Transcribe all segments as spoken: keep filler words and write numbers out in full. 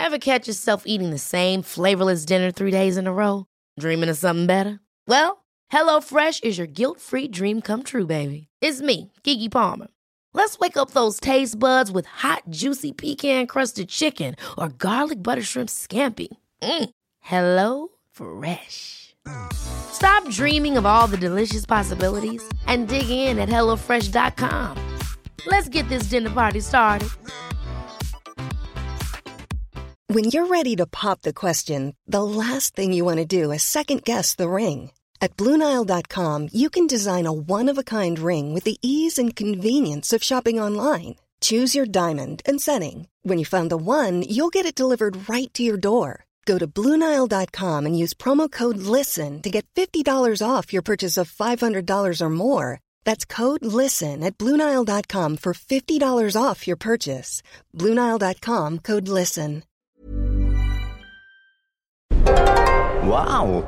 Ever catch yourself eating the same flavorless dinner three days in a row? Dreaming of something better? Well, HelloFresh is your guilt-free dream come true, baby. It's me, Keke Palmer. Let's wake up those taste buds with hot, juicy pecan-crusted chicken or garlic butter shrimp scampi. Mm. Hello Fresh. Stop dreaming of all the delicious possibilities and dig in at hello fresh dot com. Let's get this dinner party started. When you're ready to pop the question, the last thing you want to do is second-guess the ring. At Blue Nile dot com, you can design a one-of-a-kind ring with the ease and convenience of shopping online. Choose your diamond and setting. When you find the one, you'll get it delivered right to your door. Go to Blue Nile dot com and use promo code LISTEN to get fifty dollars off your purchase of five hundred dollars or more. That's code LISTEN at Blue Nile dot com for fifty dollars off your purchase. Blue Nile dot com, code LISTEN. Wow!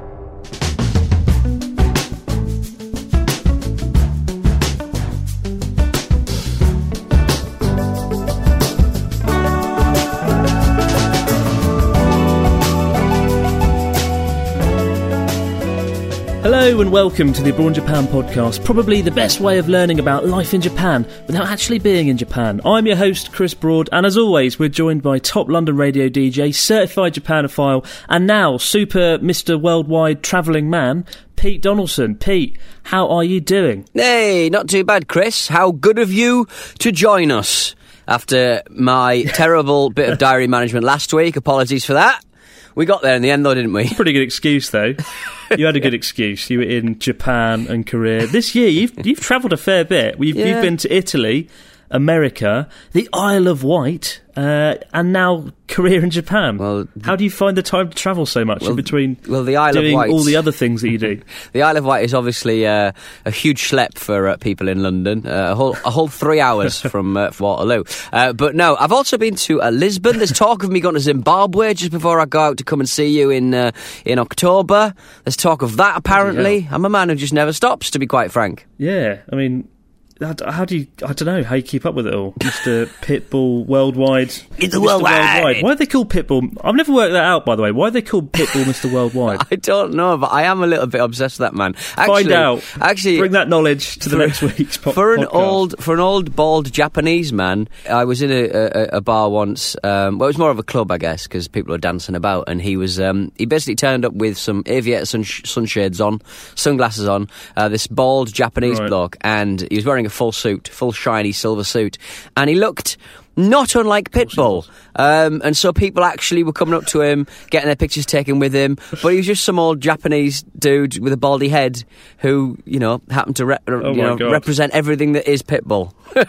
Hello and welcome to the Abroad in Japan podcast, probably the best way of learning about life in Japan without actually being in Japan. I'm your host, Chris Broad, and as always, we're joined by top London radio D J, certified Japanophile, and now super Mister Worldwide travelling man, Pete Donaldson. Pete, how are you doing? Hey, not too bad, Chris. How good of you to join us after my terrible bit of diary management last week. Apologies for that. We got there in the end, though, didn't we? Pretty good excuse, though. You had a good excuse. You were in Japan and Korea. This year, you've you've travelled a fair bit. You've, yeah. you've been to Italy, America, the Isle of Wight, uh, and now Korea and Japan. Well, how do you find the time to travel so much well, in between well, the Isle doing of Wight, all the other things that you do? The Isle of Wight is obviously uh, a huge schlep for uh, people in London, uh, a whole a whole three hours from uh, Waterloo. Uh, but no, I've also been to uh, Lisbon. There's talk of me going to Zimbabwe just before I go out to come and see you in uh, in October. There's talk of that, apparently. Yeah. I'm a man who just never stops, to be quite frank. Yeah, I mean, how do you, I don't know, how you keep up with it all? Mister Pitbull Worldwide. It's worldwide. worldwide. Why are they called Pitbull? I've never worked that out, by the way. Why are they called Pitbull Mister Worldwide? I don't know, but I am a little bit obsessed with that man. Actually, Find out. Actually, bring that knowledge to the for, next week's po- for an podcast. old For an old, bald Japanese man, I was in a, a, a bar once. Um, well, it was more of a club, I guess, because people were dancing about, and he was um, he basically turned up with some aviator sun- sunshades on, sunglasses on, uh, this bald Japanese right. bloke, and he was wearing a full suit, full shiny silver suit, and he looked not unlike Pitbull, um, and so people actually were coming up to him, getting their pictures taken with him, but he was just some old Japanese dude with a baldy head who, you know, happened to re- oh you know, represent everything that is Pitbull.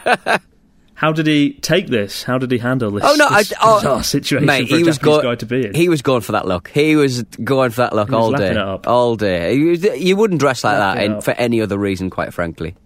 How did he take this? How did he handle this, oh, no, this I, oh, bizarre situation mate, for a he was Japanese go- guy to be in? He was going for that look. He was going for that look he was all lapping day. It up. All day. You, you wouldn't dress like lapping that in, for any other reason, quite frankly.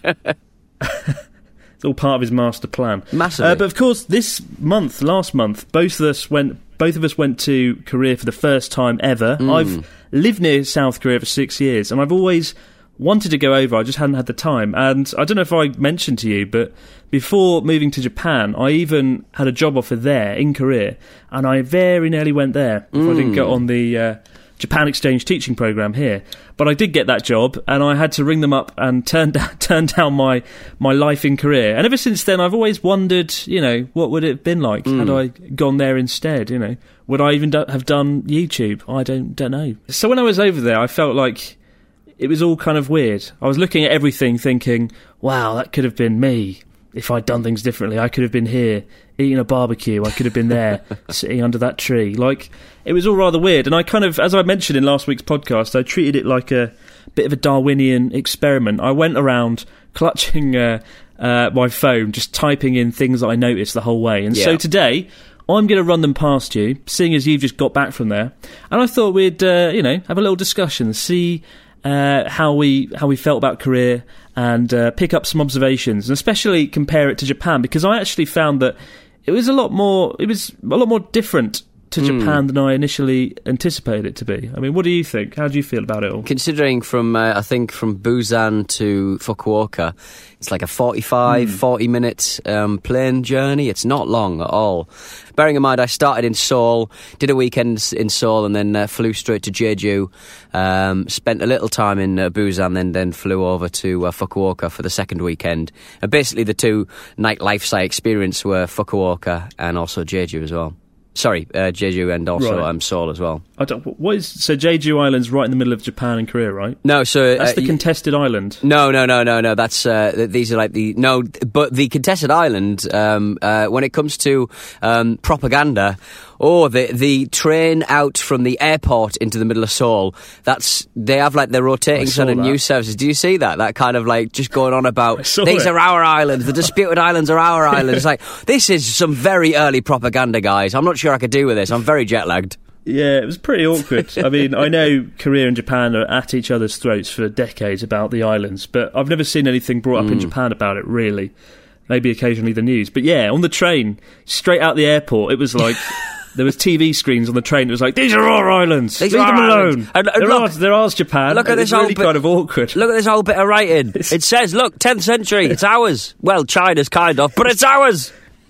It's all part of his master plan. Massively. Uh, but of course, this month, last month, both of us went. Both of us went to Korea for the first time ever. Mm. I've lived near South Korea for six years, and I've always wanted to go over. I just hadn't had the time. And I don't know if I mentioned to you, but before moving to Japan, I even had a job offer there in Korea, and I very nearly went there if mm. I didn't get on the uh, Japan Exchange teaching programme here. But I did get that job, and I had to ring them up and turn down, turn down my, my life in Korea. And ever since then, I've always wondered, you know, what would it have been like mm. had I gone there instead, you know? Would I even do- have done YouTube? I don't don't know. So when I was over there, I felt like it was all kind of weird. I was looking at everything thinking, wow, that could have been me if I'd done things differently. I could have been here eating a barbecue. I could have been there sitting under that tree. Like, it was all rather weird. And I kind of, as I mentioned in last week's podcast, I treated it like a bit of a Darwinian experiment. I went around clutching uh, uh, my phone, just typing in things that I noticed the whole way. And yeah. so today, I'm going to run them past you, seeing as you've just got back from there. And I thought we'd, uh, you know, have a little discussion, see uh, how we how we felt about Korea, and uh, pick up some observations, and especially compare it to Japan, because I actually found that it was a lot more, it was a lot more different to mm. Japan than I initially anticipated it to be. I mean, what do you think? How do you feel about it all? Considering from, uh, I think, from Busan to Fukuoka, it's like a forty-five, mm. forty minute um, plane journey. It's not long at all. Bearing in mind, I started in Seoul, did a weekend in Seoul, and then uh, flew straight to Jeju. Um, spent a little time in uh, Busan, then then flew over to uh, Fukuoka for the second weekend. And basically, the two nightlife I experienced were Fukuoka and also Jeju as well. Sorry, uh, Jeju and also right. um, Seoul as well. I don't, what is so Jeju Island's right in the middle of Japan and Korea, right? No, so that's uh, the contested island. No, no, no, no, no. That's uh, these are like the no, but the contested island. Um, uh, when it comes to um, propaganda, oh, the the train out from the airport into the middle of Seoul. That's they have like their rotating sort of news services. Do you see that? That kind of like just going on about these it. are our islands. The disputed islands are our islands. It's like this is some very early propaganda, guys. I'm not sure I could do with this. I'm very jet lagged. Yeah, it was pretty awkward. I mean, I know Korea and Japan are at each other's throats for decades about the islands, but I've never seen anything brought up mm. in Japan about it, really. Maybe occasionally the news. But yeah, on the train, straight out the airport, it was like... There was T V screens on the train. It was like, these are our islands. These Leave them alone. And, and they're, look, ours, they're ours, Japan. Look at this really bit, kind of awkward. Look at this whole bit of writing. It says, look, tenth century, it's ours. Well, China's kind of, but it's ours.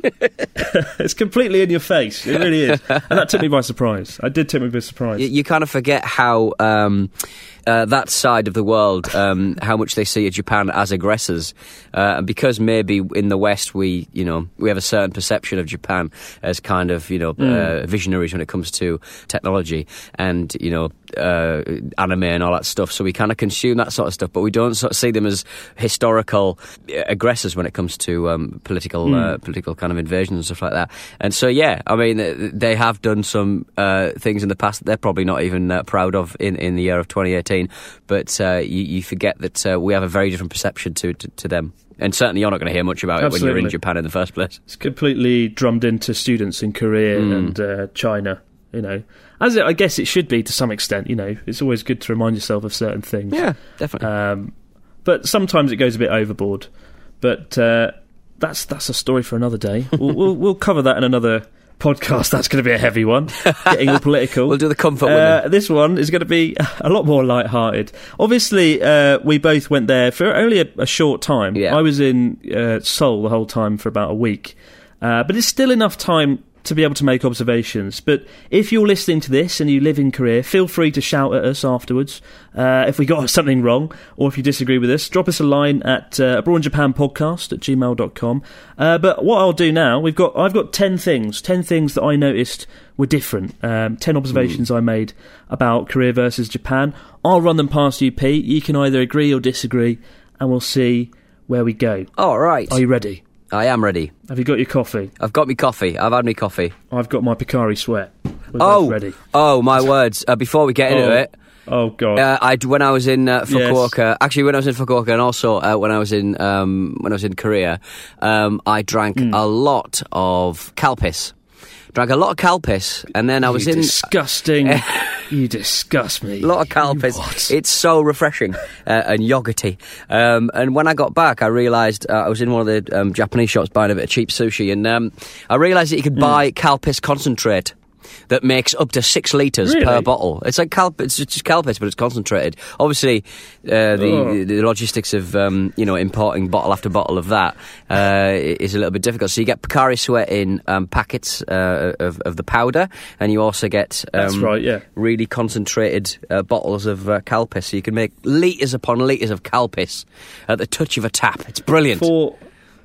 It's completely in your face. It really is. And that took me by surprise. I did take me by surprise. You, you kind of forget how... Um, Uh, that side of the world, um, how much they see Japan as aggressors, uh, and because maybe in the West we, you know, we have a certain perception of Japan as kind of, you know, mm. uh, visionaries when it comes to technology and, you know, uh, anime and all that stuff. So we kind of consume that sort of stuff, but we don't sort of see them as historical aggressors when it comes to um, political, mm. uh, political kind of invasions and stuff like that. And so, yeah, I mean, they have done some uh, things in the past that they're probably not even uh, proud of in, in the year of twenty eighteen. But uh, you, you forget that uh, we have a very different perception to, to, to them. And certainly you're not going to hear much about Absolutely. it when you're in Japan in the first place. It's completely drummed into students in Korea mm. and uh, China, you know. As it, I guess it should be to some extent, you know. It's always good to remind yourself of certain things. Yeah, definitely. Um, but sometimes it goes a bit overboard. But uh, that's that's a story for another day. We'll, we'll, we'll cover that in another podcast. That's going to be a heavy one, getting all political. We'll do the comfort uh, women. This one is going to be a lot more light-hearted. Obviously, uh, we both went there for only a, a short time. Yeah. I was in uh, Seoul the whole time for about a week, uh, but it's still enough time to be able to make observations. But if you're listening to this and you live in Korea, feel free to shout at us afterwards uh, if we got something wrong, or if you disagree with us, drop us a line at uh, abroad in japan podcast at gmail dot com. Uh, but what I'll do now, we've got I've got ten things, ten things that I noticed were different, um, ten observations mm. I made about Korea versus Japan. I'll run them past you, Pete. You can either agree or disagree, and we'll see where we go. All right. Are you ready? I am ready. Have you got your coffee? I've got me coffee. I've had me coffee. I've got my Picari Sweat. We're oh, both ready. Oh, my words. Uh, before we get into oh. it... Oh, God. Uh, I, when I was in uh, Fukuoka... Yes. Actually, when I was in Fukuoka and also uh, when I was in um, when I was in Korea, um, I drank mm. a lot of Calpis. Drank a lot of Calpis, and then I was you in... disgusting... You disgust me. A lot of Calpis. What? It's so refreshing uh, and yogurty. Um, and when I got back, I realised uh, I was in one of the um, Japanese shops buying a bit of cheap sushi, and um, I realised that you could mm. buy Calpis concentrate that makes up to six litres really? per bottle. It's like Calp- it's just Calpis, but it's concentrated. Obviously, uh, the, oh. the logistics of um, you know importing bottle after bottle of that uh, is a little bit difficult. So you get Picari Sweat in um, packets uh, of, of the powder, and you also get um, That's right, yeah. really concentrated uh, bottles of uh, Calpis. So you can make litres upon litres of Calpis at the touch of a tap. It's brilliant. For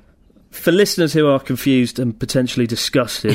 For listeners who are confused and potentially disgusted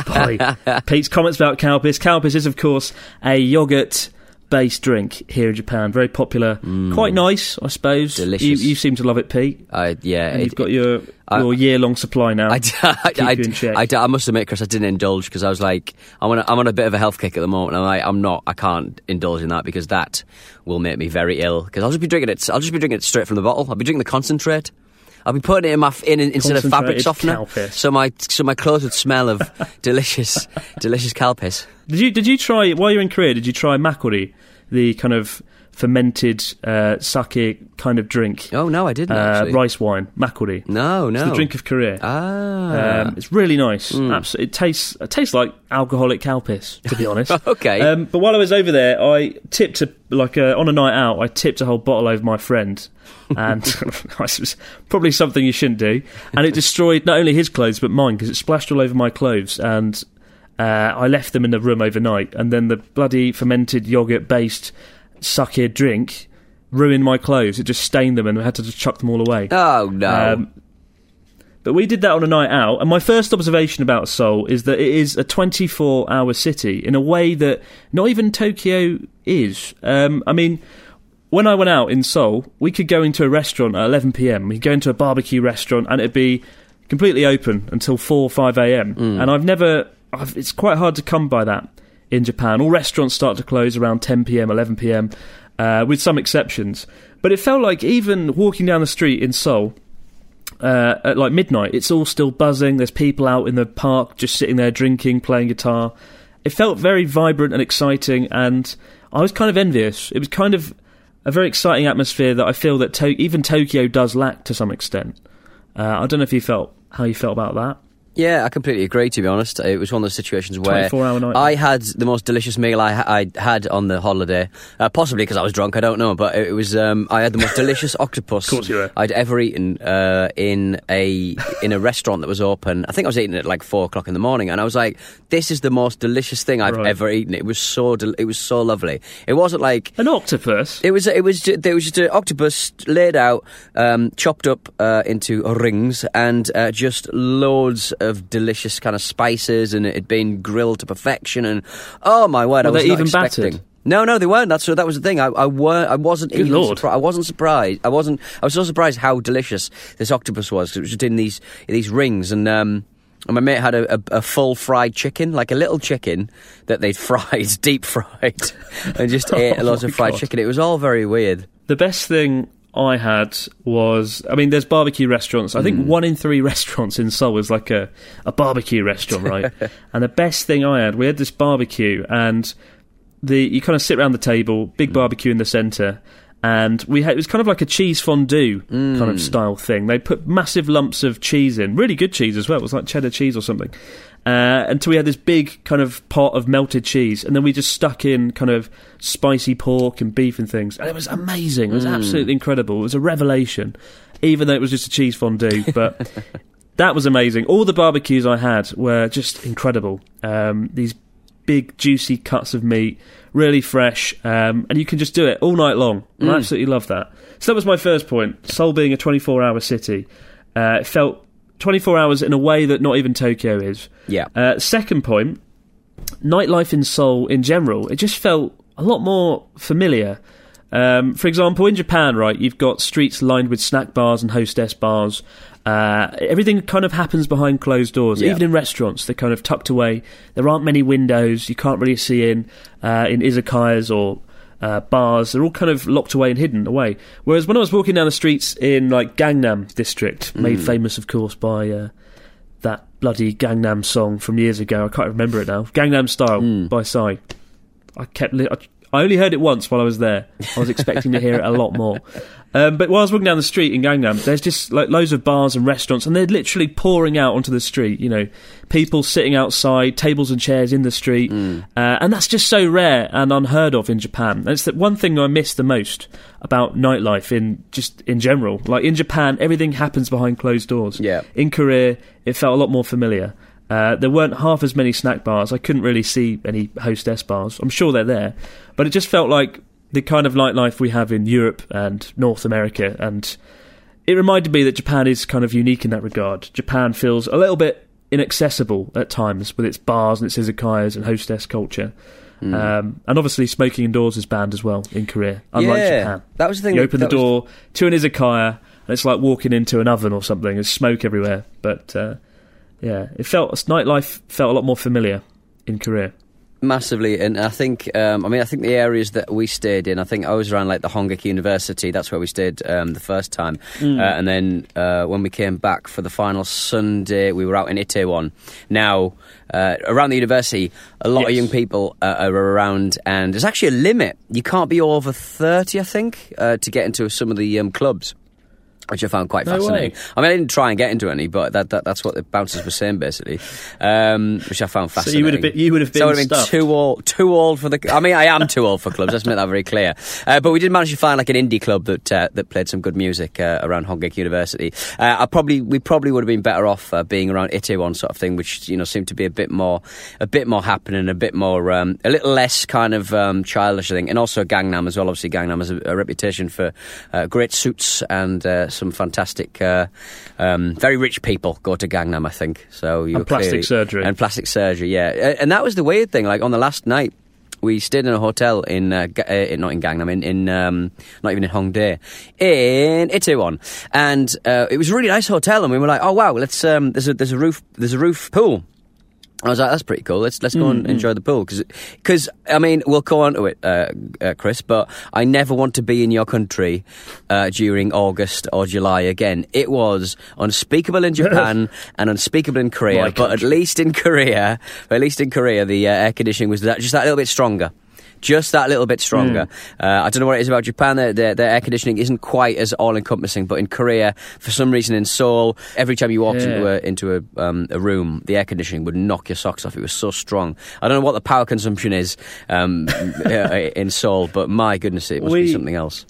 by Pete's comments about Calpis, Calpis is, of course, a yoghurt-based drink here in Japan. Very popular. Mm. Quite nice, I suppose. Delicious. You, you seem to love it, Pete. I, yeah. And it, you've got your, I, your year-long supply now. I, I, keep I, you in check. I, I, I must admit, Chris, I didn't indulge because I was like, I'm on, a, I'm on a bit of a health kick at the moment. I'm like, I'm not, I can't indulge in that because that will make me very ill. Because I'll just be drinking it. I'll just be drinking it straight from the bottle. I'll be drinking the concentrate. I'll be putting it in my in, in instead of fabric softener, Calpis. so my so my clothes would smell of delicious, delicious Calpis. Did you did you try while you were in Korea? Did you try makgeolli, the kind of fermented uh, sake kind of drink. Oh, no, I didn't, uh, actually. Rice wine, makgeolli. No, no. It's the drink of Korea. Ah. Um, it's really nice. Mm. Abs- it tastes it tastes like alcoholic cow piss, to be honest. Okay. Um, but while I was over there, I tipped, a, like a, on a night out, I tipped a whole bottle over my friend. And it was probably something you shouldn't do. And it destroyed not only his clothes, but mine, because it splashed all over my clothes. And uh, I left them in the room overnight. And then the bloody fermented yoghurt-based sake drink ruined my clothes. It just stained them, and I had to just chuck them all away. Oh, no. Um, but we did that on a night out, and my first observation about Seoul is that it is a twenty-four hour city in a way that not even Tokyo is. Um, I mean, when I went out in Seoul, we could go into a restaurant at eleven p.m, we could go into a barbecue restaurant, and it'd be completely open until four or five a.m. Mm. And I've never... I've, it's quite hard to come by that in Japan. All restaurants start to close around ten p.m, eleven p.m, uh, with some exceptions. But it felt like even walking down the street in Seoul... Uh, at like midnight, it's all still buzzing. There's people out in the park just sitting there drinking, playing guitar. It felt very vibrant and exciting, and I was kind of envious. It was kind of a very exciting atmosphere that I feel that to- even Tokyo does lack to some extent. Uh, I don't know if you felt how you felt about that. Yeah, I completely agree, to be honest. It was one of those situations where twenty-four hour night. I had the most delicious meal I, I had on the holiday, uh, possibly because I was drunk, I don't know, but it was um, I had the most delicious octopus of course you were. I'd ever eaten uh, in a in a restaurant that was open. I think I was eating it at like four o'clock in the morning, and I was like, this is the most delicious thing I've right. ever eaten. It was so del- it was so lovely. It wasn't like... An octopus? It was it was ju- there was just an octopus laid out, um, chopped up uh, into rings, and uh, just loads of delicious kind of spices, and it had been grilled to perfection, and oh my word, Were I was they not even expecting. battered? No, no, they weren't. That's that was the thing. I, I weren't. I wasn't. Good even Lord. surpri- I wasn't surprised. I wasn't. I was so surprised how delicious this octopus was, 'cause it was just in these in these rings, and um, and my mate had a, a, a full fried chicken, like a little chicken that they'd fried, deep fried, and just ate Oh loads my of fried God. chicken. It was all very weird. The best thing I had was, I mean, there's barbecue restaurants. I think Mm. one in three restaurants in Seoul is like a, a barbecue restaurant, right? And the best thing I had, we had this barbecue, and the you kind of sit around the table, big Mm. barbecue in the centre, and we had, it was kind of like a cheese fondue Mm. kind of style thing. They put massive lumps of cheese in, really good cheese as well. It was like cheddar cheese or something. Uh, until we had this big kind of pot of melted cheese, and then we just stuck in kind of spicy pork and beef and things, and it was amazing. It was Mm. absolutely incredible. It was a revelation, even though it was just a cheese fondue. But that was amazing. All the barbecues I had were just incredible. Um, these big juicy cuts of meat, really fresh, um, and you can just do it all night long. I Mm. absolutely love that. So that was my first point. Seoul being a twenty-four hour city, uh, it felt twenty-four hours in a way that not even Tokyo is. Yeah. Uh, second point, nightlife in Seoul in general, it just felt a lot more familiar. Um, for example, in Japan, right, you've got streets lined with snack bars and hostess bars. Uh, everything kind of happens behind closed doors. Yeah. Even in restaurants, they're kind of tucked away. There aren't many windows. You can't really see in, uh, in izakayas or Uh, bars. They're all kind of locked away and hidden away. Whereas when I was walking down the streets in like Gangnam District, made Mm. famous of course by uh, that bloody Gangnam song from years ago, I can't remember it now, Gangnam Style Mm. by Psy. I kept li- I, I only heard it once while I was there. I was expecting to hear it a lot more. Um, but while I was walking down the street in Gangnam, there's just like loads of bars and restaurants, and they're literally pouring out onto the street. You know, people sitting outside, tables and chairs in the street, Mm. uh, and that's just so rare and unheard of in Japan. And it's the one thing I miss the most about nightlife in just in general. Like in Japan, everything happens behind closed doors. Yeah. In Korea, it felt a lot more familiar. Uh, there weren't half as many snack bars. I couldn't really see any hostess bars. I'm sure they're there, but it just felt like the kind of nightlife we have in Europe and North America, and it reminded me that Japan is kind of unique in that regard. Japan feels a little bit inaccessible at times with its bars and its izakayas and hostess culture. Mm. Um, and obviously smoking indoors is banned as well in Korea, unlike yeah, Japan. That was the thing. You that, open the that door was... to an izakaya, and it's like walking into an oven or something. There's smoke everywhere. But uh, yeah, it felt nightlife felt a lot more familiar in Korea. Massively, and I think, um, I mean, I think the areas that we stayed in, I think I was around like the Hongik University, that's where we stayed um, the first time. Mm. Uh, and then uh, when we came back for the final Sunday, we were out in Itaewon. Now, uh, around the university, a lot yes. of young people uh, are around, and there's actually a limit. You can't be over thirty, I think, uh, to get into some of the um, clubs. Which I found quite no fascinating. Way. I mean, I didn't try and get into any, but that, that that's what the bouncers were saying, basically, um, which I found fascinating. So you would have been, you would have been, so I would have been too old, too old for the. I mean, I am too old for clubs. Let's make that very clear. Uh, but we did manage to find like an indie club that uh, that played some good music uh, around Hongik University. Uh, I probably we probably would have been better off uh, being around Itaewon sort of thing, which you know seemed to be a bit more a bit more happening, a bit more um, a little less kind of um, childish, I think, and also Gangnam as well. Obviously, Gangnam has a, a reputation for uh, great suits and uh, some fantastic. Uh, um, very rich people go to Gangnam, I think. So you and plastic clearly, surgery. And plastic surgery, yeah. And that was the weird thing. Like on the last night, we stayed in a hotel in, uh, uh, not in Gangnam, in, in um, not even in Hongdae, in Itaewon, and uh, it was a really nice hotel. And we were like, oh wow, let's um, there's a there's a roof there's a roof pool. I was like, that's pretty cool. Let's let's go mm, and enjoy mm. the pool. Because, I mean, we'll go on to it, uh, uh, Chris, but I never want to be in your country uh, during August or July again. It was unspeakable in Japan and unspeakable in Korea, but at least in Korea, at least in Korea, the uh, air conditioning was that, just that little bit stronger. Just that little bit stronger. Mm. Uh, I don't know what it is about Japan. Their, their, their air conditioning isn't quite as all-encompassing. But in Korea, for some reason in Seoul, every time you walked yeah. into a into a, um, a room, the air conditioning would knock your socks off. It was so strong. I don't know what the power consumption is um, in Seoul, but my goodness, it must we, be something else.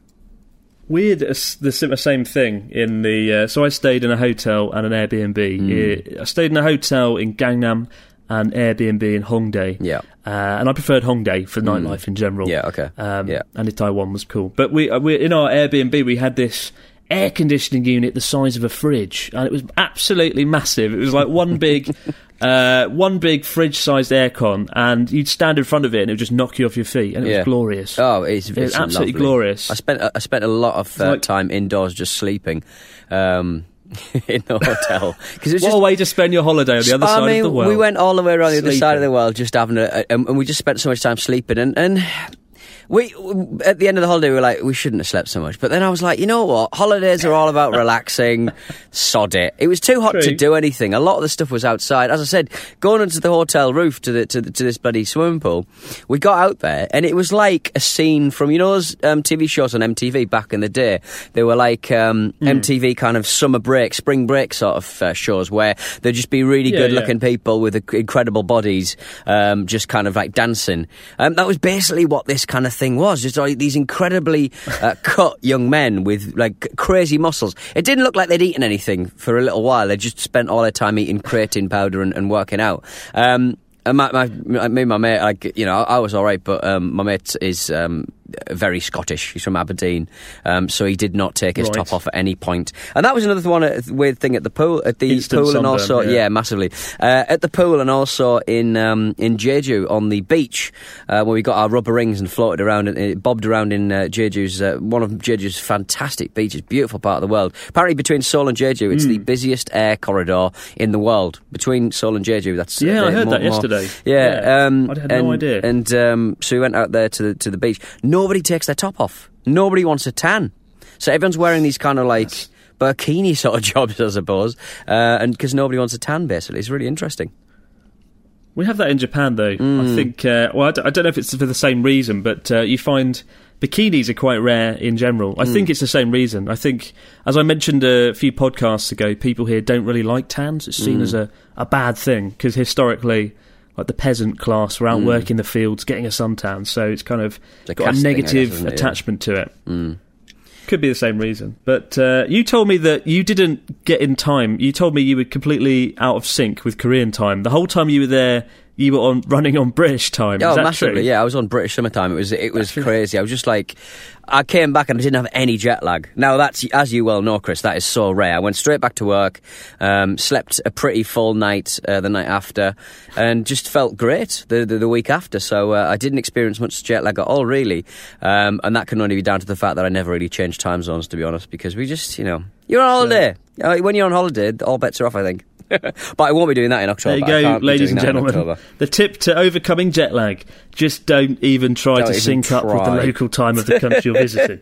We had a, the same thing in the... Uh, so I stayed in a hotel and an Airbnb. Mm. I stayed in a hotel in Gangnam and Airbnb in Hongdae. Yeah. Uh, and I preferred Hongdae for nightlife mm. in general. Yeah, okay. Um, yeah. And Itaewon was cool. But we, we in our Airbnb, we had this air conditioning unit the size of a fridge. And it was absolutely massive. It was like one big... Uh, one big fridge-sized aircon, and you'd stand in front of it, and it would just knock you off your feet, and it yeah. was glorious. Oh, it's, it was it's absolutely lovely. glorious. I spent I spent a lot of uh, like, time indoors just sleeping. Um, in the hotel. Cause it was what just, a way to spend your holiday on the other I side mean, of the world. We went all the way around sleeping. the other side of the world, just having a, a and we just spent so much time sleeping, and. and We, at the end of the holiday, we were like, we shouldn't have slept so much. But then I was like, you know what? Holidays are all about relaxing. Sod it. It was too hot True. to do anything. A lot of the stuff was outside. As I said, going onto the hotel roof to the to, the, to this bloody swimming pool, we got out there, and it was like a scene from, you know, those um, T V shows on M T V back in the day. They were like um, mm. M T V kind of summer break, spring break sort of uh, shows where there'd just be really yeah, good-looking yeah. people with incredible bodies um, just kind of like dancing. Um, that was basically what this kind of thing was, just like these incredibly uh, cut young men with like crazy muscles. It didn't look like they'd eaten anything for a little while. They just spent all their time eating creatine powder and, and working out. Um, and my, my, me and my mate, like, you know, I, I was all right, but um, my mate is um, very Scottish. He's from Aberdeen, um, so he did not take his right. top off at any point. And that was another one, a weird thing at the pool, at the Instant pool, sunburn, and also yeah, yeah massively uh, at the pool, and also in um, in Jeju on the beach uh, where we got our rubber rings and floated around and it bobbed around in uh, Jeju's uh, one of Jeju's fantastic beaches, beautiful part of the world. Apparently, between Seoul and Jeju, it's mm. the busiest air corridor in the world. Between Seoul and Jeju, that's yeah, uh, I heard more, that yesterday. Yeah, yeah. Um, I had and, no idea. And um, so we went out there to the to the beach. Nobody takes their top off. Nobody wants a tan. So everyone's wearing these kind of like yes. burkini sort of jobs, I suppose, uh, and because nobody wants a tan, basically. It's really interesting. We have that in Japan, though. Mm. I think. Uh, well, I don't, I don't know if it's for the same reason, but uh, you find bikinis are quite rare in general. I mm. think it's the same reason. I think, as I mentioned a few podcasts ago, people here don't really like tans. It's seen mm. as a, a bad thing because historically, like the peasant class were out mm. working the fields, getting a suntan, so it's kind of it's got a negative guess, it, attachment yeah. to it. Mm. Could be the same reason. But uh, you told me that you didn't get in time. You told me you were completely out of sync with Korean time. The whole time you were there, you were on running on British time. Oh, Is that massively, true? yeah. I was on British summertime. It was it was crazy. I was just like, I came back and I didn't have any jet lag. Now that's, as you well know, Chris, that is so rare. I went straight back to work, um, slept a pretty full night uh, the night after, and just felt great the the, the week after. So uh, I didn't experience much jet lag at all, really. Um, and that can only be down to the fact that I never really changed time zones, to be honest, because we just, you know, you're on holiday. So, when you're on holiday, all bets are off, I think. But I won't be doing that in October. There you go, ladies and gentlemen. The tip to overcoming jet lag: just don't even try don't to even sync try. up with the local time of the country you're visiting.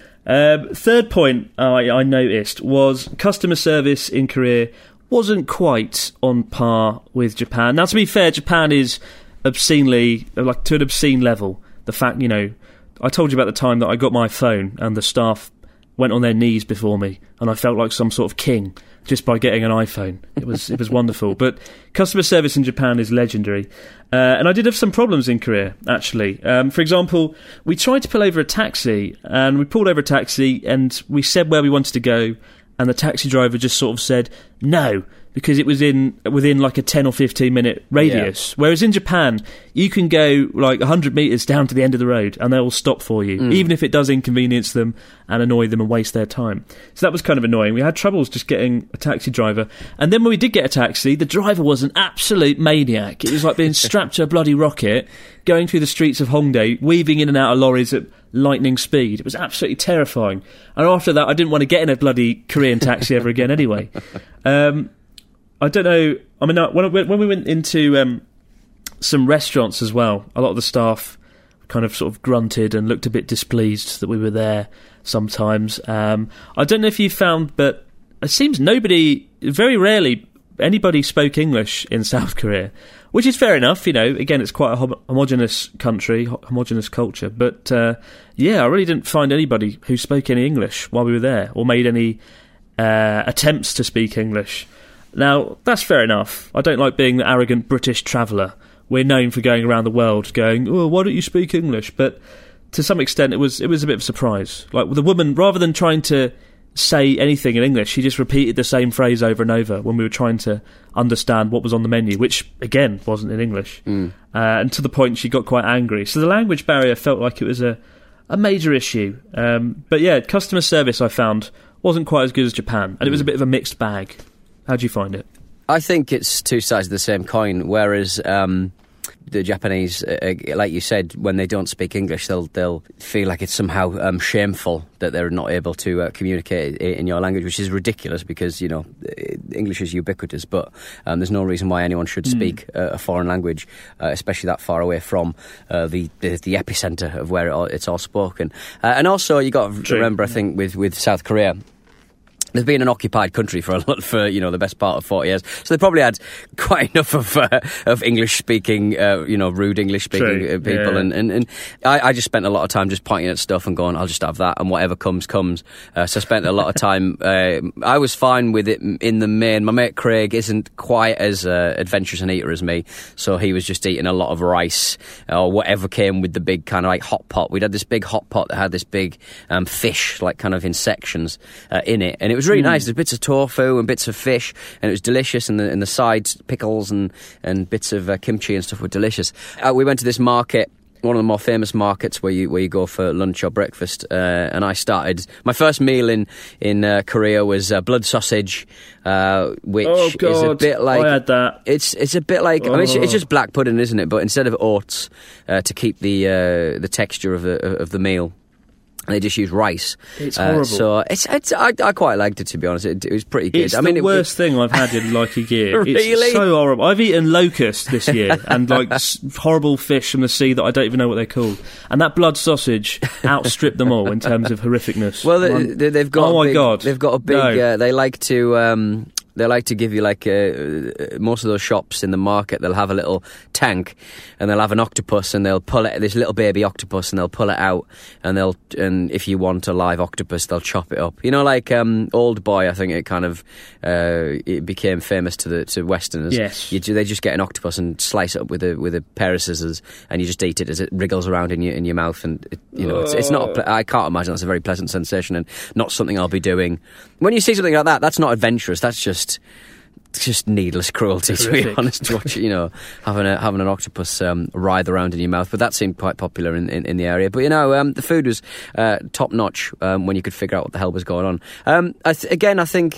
Um, third point I, I noticed was customer service in Korea wasn't quite on par with Japan. Now, to be fair, Japan is obscenely, like to an obscene level. The fact, you know, I told you about the time that I got my phone and the staff went on their knees before me, and I felt like some sort of king just by getting an iPhone. It was it was wonderful. But customer service in Japan is legendary. Uh, and I did have some problems in Korea, actually. Um, for example, we tried to pull over a taxi, and we pulled over a taxi, and we said where we wanted to go, and the taxi driver just sort of said no, because it was in within like a ten or fifteen minute radius. Yeah. Whereas in Japan, you can go like one hundred metres down to the end of the road and they'll stop for you, mm. even if it does inconvenience them and annoy them and waste their time. So that was kind of annoying. We had troubles just getting a taxi driver. And then when we did get a taxi, the driver was an absolute maniac. It was like being strapped to a bloody rocket, going through the streets of Hongdae, weaving in and out of lorries at lightning speed. It was absolutely terrifying. And after that, I didn't want to get in a bloody Korean taxi ever again anyway. Um... I don't know. I mean, when when we went into um, some restaurants as well, a lot of the staff kind of sort of grunted and looked a bit displeased that we were there sometimes. Um, I don't know if you found, but it seems nobody, very rarely, anybody spoke English in South Korea, which is fair enough. You know, again, it's quite a hom- homogenous country, homogenous culture. But uh, yeah, I really didn't find anybody who spoke any English while we were there or made any uh, attempts to speak English. Now, that's fair enough. I don't like being the arrogant British traveller. We're known for going around the world going, oh, why don't you speak English? But to some extent, it was it was a bit of a surprise. Like, the woman, rather than trying to say anything in English, she just repeated the same phrase over and over when we were trying to understand what was on the menu, which, again, wasn't in English. Mm. Uh, and to the point she got quite angry. So the language barrier felt like it was a, a major issue. Um, but yeah, customer service, I found, wasn't quite as good as Japan. And mm. it was a bit of a mixed bag. How do you find it? I think it's two sides of the same coin, whereas um, the Japanese, uh, like you said, when they don't speak English, they'll they'll feel like it's somehow um, shameful that they're not able to uh, communicate in your language, which is ridiculous because, you know, English is ubiquitous, but um, there's no reason why anyone should speak mm. uh, a foreign language, uh, especially that far away from uh, the, the the epicentre of where it all, it's all spoken. Uh, and also, you got to True. remember, I think, with, with South Korea, they've been an occupied country for a lot, for you know the best part of forty years, so they probably had quite enough of uh, of English speaking, uh, you know, rude English speaking uh, people, yeah. and and, and I, I just spent a lot of time just pointing at stuff and going, I'll just have that, and whatever comes comes. Uh, so I spent a lot of time. Uh, I was fine with it in the main. My mate Craig isn't quite as uh, adventurous an eater as me, so he was just eating a lot of rice or whatever came with the big kind of like hot pot. We'd had this big hot pot that had this big um, fish, like kind of in sections uh, in it, and it was. It was really mm. nice. There's bits of tofu and bits of fish, and it was delicious. And the and the sides, pickles and and bits of uh, kimchi and stuff were delicious. Uh, we went to this market, one of the more famous markets where you where you go for lunch or breakfast. Uh, and I started my first meal in in uh, Korea was uh, blood sausage, uh, which oh God, is a bit like I had that. It's it's a bit like oh. I mean it's, it's just black pudding, isn't it? But instead of oats uh, to keep the uh, the texture of the of the meal. They just use rice. It's horrible. Uh, so it's, it's I, I quite liked it, to be honest. It, it was pretty good. It's I mean, the it, worst it, thing I've had in like a year. Really? It's so horrible. I've eaten locust this year and like s- horrible fish from the sea that I don't even know what they're called. And that blood sausage outstripped them all in terms of horrificness. Well, they, they, they've got. Oh a my big, God! They've got a big. No. Uh, they like to. Um, They like to give you like uh, most of those shops in the market. They'll have a little tank, and they'll have an octopus, and they'll pull it. This little baby octopus, and they'll pull it out, and they'll and if you want a live octopus, they'll chop it up. You know, like um, Old Boy. I think it kind of uh, it became famous to the to Westerners. Yes, you, they just get an octopus and slice it up with a with a pair of scissors, and you just eat it as it wriggles around in your in your mouth. And it, you know, it's, it's not. A ple- I can't imagine that's a very pleasant sensation, and not something I'll be doing. When you see something like that, that's not adventurous. That's just. It's just needless cruelty, to be honest. To watch, you know, having a having an octopus um, writhe around in your mouth, but that seemed quite popular in, in, in the area. But you know, um, the food was uh, top notch um, when you could figure out what the hell was going on. Um, I th- again, I think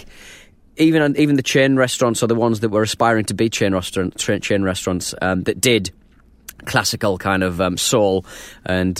even even the chain restaurants, or the ones that were aspiring to be chain restaurant chain restaurants um, that did. classical kind of um, soul and uh,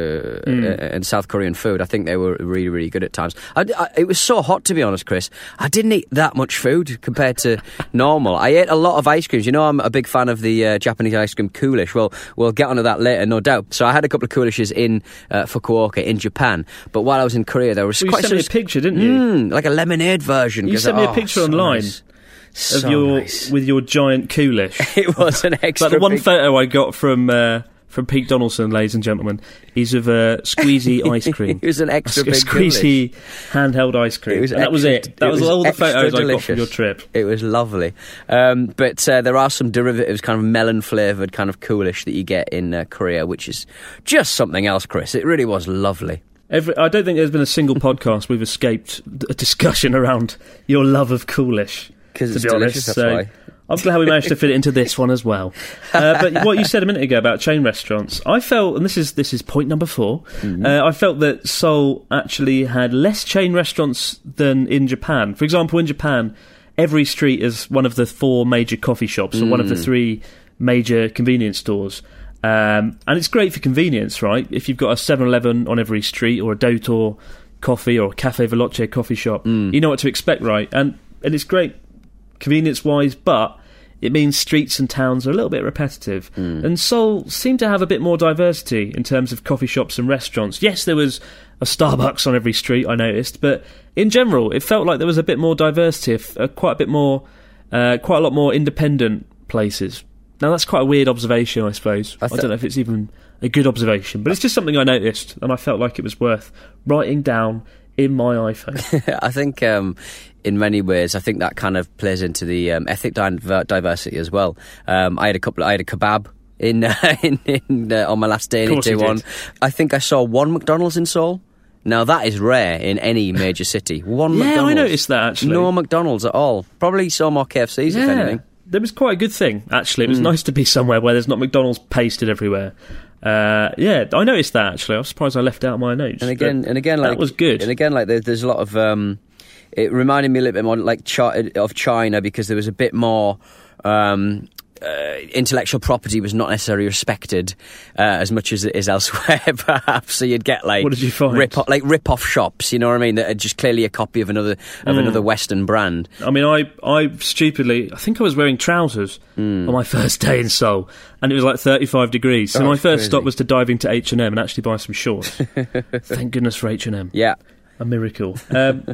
mm. and South Korean food. I think they were really, really good at times. I, I, it was so hot, to be honest, Chris. I didn't eat that much food compared to normal. I ate a lot of ice creams. You know, I'm a big fan of the uh, Japanese ice cream Coolish. Well, we'll get onto that later, no doubt. So I had a couple of Coolishes in uh, Fukuoka, in Japan. But while I was in Korea, there was well, quite... You sent me a picture, didn't you? Mm, like a lemonade version. You sent I, me oh, a picture so online. Nice. Of so your nice. With your giant Coolish. It was an extra. But the one big... photo I got from uh, from Pete Donaldson, ladies and gentlemen, is of a uh, squeezy ice cream. It was an extra a, big a squeezy Coolish. handheld ice cream. It was and extra, that was it. That it was, was all the photos delicious. I got from your trip. It was lovely. Um, but uh, there are some derivatives, kind of melon flavoured kind of Coolish that you get in uh, Korea, which is just something else, Chris. It really was lovely. Every, I don't think there's been a single podcast we've escaped a discussion around your love of Coolish. Because it's be delicious, honest. that's so why. I'm glad we managed to fit it into this one as well. Uh, but what you said a minute ago about chain restaurants, I felt, and this is this is point number four, mm-hmm. uh, I felt that Seoul actually had less chain restaurants than in Japan. For example, in Japan, every street is one of the four major coffee shops mm. or one of the three major convenience stores. Um, and it's great for convenience, right? If you've got a seven eleven on every street or a Dotor coffee or a Cafe Veloce coffee shop, mm. you know what to expect, right? And and it's great convenience-wise, but it means streets and towns are a little bit repetitive. Mm. And Seoul seemed to have a bit more diversity in terms of coffee shops and restaurants. Yes, there was a Starbucks on every street, I noticed, but in general, it felt like there was a bit more diversity, uh, quite a bit more, uh, quite a lot more independent places. Now, that's quite a weird observation, I suppose. I, th- I don't know if it's even a good observation, but it's just something I noticed, and I felt like it was worth writing down in my iPhone. I think um, in many ways, I think that kind of plays into the um, ethnic di- diversity as well. Um, I had a couple. I had a kebab in, uh, in, in uh, on my last day in Itaewon. I think I saw one McDonald's in Seoul. Now that is rare in any major city. One yeah, McDonald's. I noticed that actually. No McDonald's at all. Probably saw more K F Cs yeah. if anything. That was quite a good thing, actually. It was mm. nice to be somewhere where there's not McDonald's pasted everywhere. Uh, yeah, I noticed that, actually. I was surprised I left out my notes. And again, and again, like, that was good. And again, like, there, there's a lot of... Um, it reminded me a little bit more like Chi- of China, because there was a bit more... Um, Uh, intellectual property was not necessarily respected uh, as much as it is elsewhere, perhaps. So you'd get like what did you find? Rip like rip-off shops, you know what I mean? That are just clearly a copy of another of mm. another Western brand. I mean, I I stupidly, I think I was wearing trousers mm. on my first day in Seoul, and it was like thirty-five degrees. So oh, my first crazy. stop was to dive into H and M and actually buy some shorts. Thank goodness for H and M. Yeah, a miracle. Um,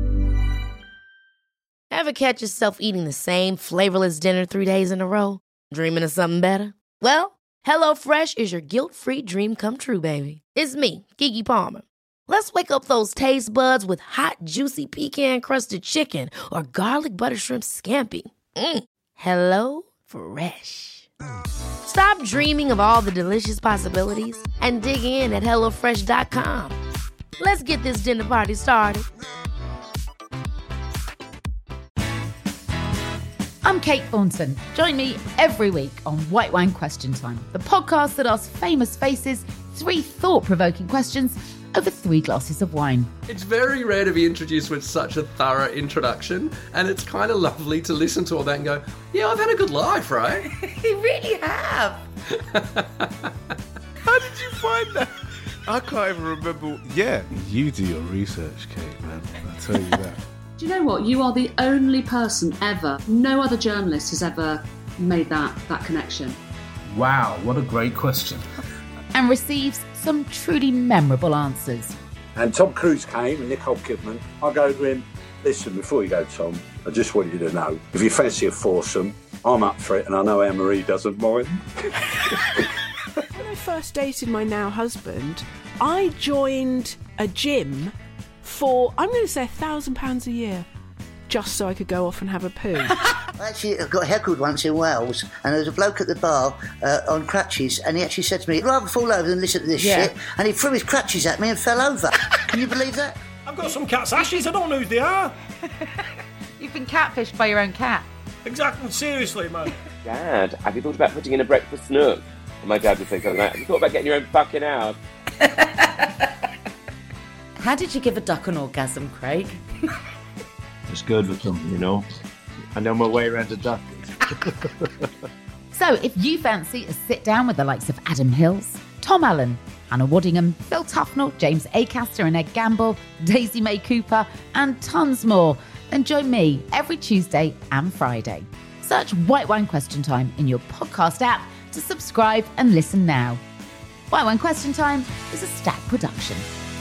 Ever catch yourself eating the same flavorless dinner three days in a row? Dreaming of something better? Well, HelloFresh is your guilt-free dream come true, baby. It's me, Keke Palmer. Let's wake up those taste buds with hot, juicy pecan-crusted chicken or garlic butter shrimp scampi. Mm. Hello Fresh. Stop dreaming of all the delicious possibilities and dig in at hello fresh dot com. Let's get this dinner party started. I'm Kate Thornton. Join me every week on White Wine Question Time, the podcast that asks famous faces three thought-provoking questions over three glasses of wine. It's very rare to be introduced with such a thorough introduction, and it's kind of lovely to listen to all that and go, yeah, I've had a good life, right? You really have. How did you find that? I can't even remember. Yeah, you do your research, Kate, man. I'll tell you that. Do you know what? You are the only person ever, no other journalist has ever made that, that connection. Wow, what a great question. And receives some truly memorable answers. And Tom Cruise came and Nicole Kidman. I go to him, listen, before you go, Tom, I just want you to know, if you fancy a foursome, I'm up for it, and I know Anne-Marie doesn't mind. When I first dated my now husband, I joined a gym for, I'm going to say, a thousand pounds a year, just so I could go off and have a poo. Actually, I got heckled once in Wales, and there was a bloke at the bar uh, on crutches, and he actually said to me, I'd rather fall over than listen to this yeah. shit, and he threw his crutches at me and fell over. Can you believe that? I've got some cat's ashes, I don't know who they are. You've been catfished by your own cat. Exactly, seriously, man. Dad, have you thought about putting in a breakfast nook? And my dad would say something like, have you thought about getting your own fucking house? How did you give a duck an orgasm, Craig? Just good with them, you know. I know my way around a duck. So if you fancy a sit down with the likes of Adam Hills, Tom Allen, Hannah Waddingham, Phil Tufnell, James Acaster and Ed Gamble, Daisy May Cooper, and tons more, then join me every Tuesday and Friday. Search White Wine Question Time in your podcast app to subscribe and listen now. White Wine Question Time is a Stack production.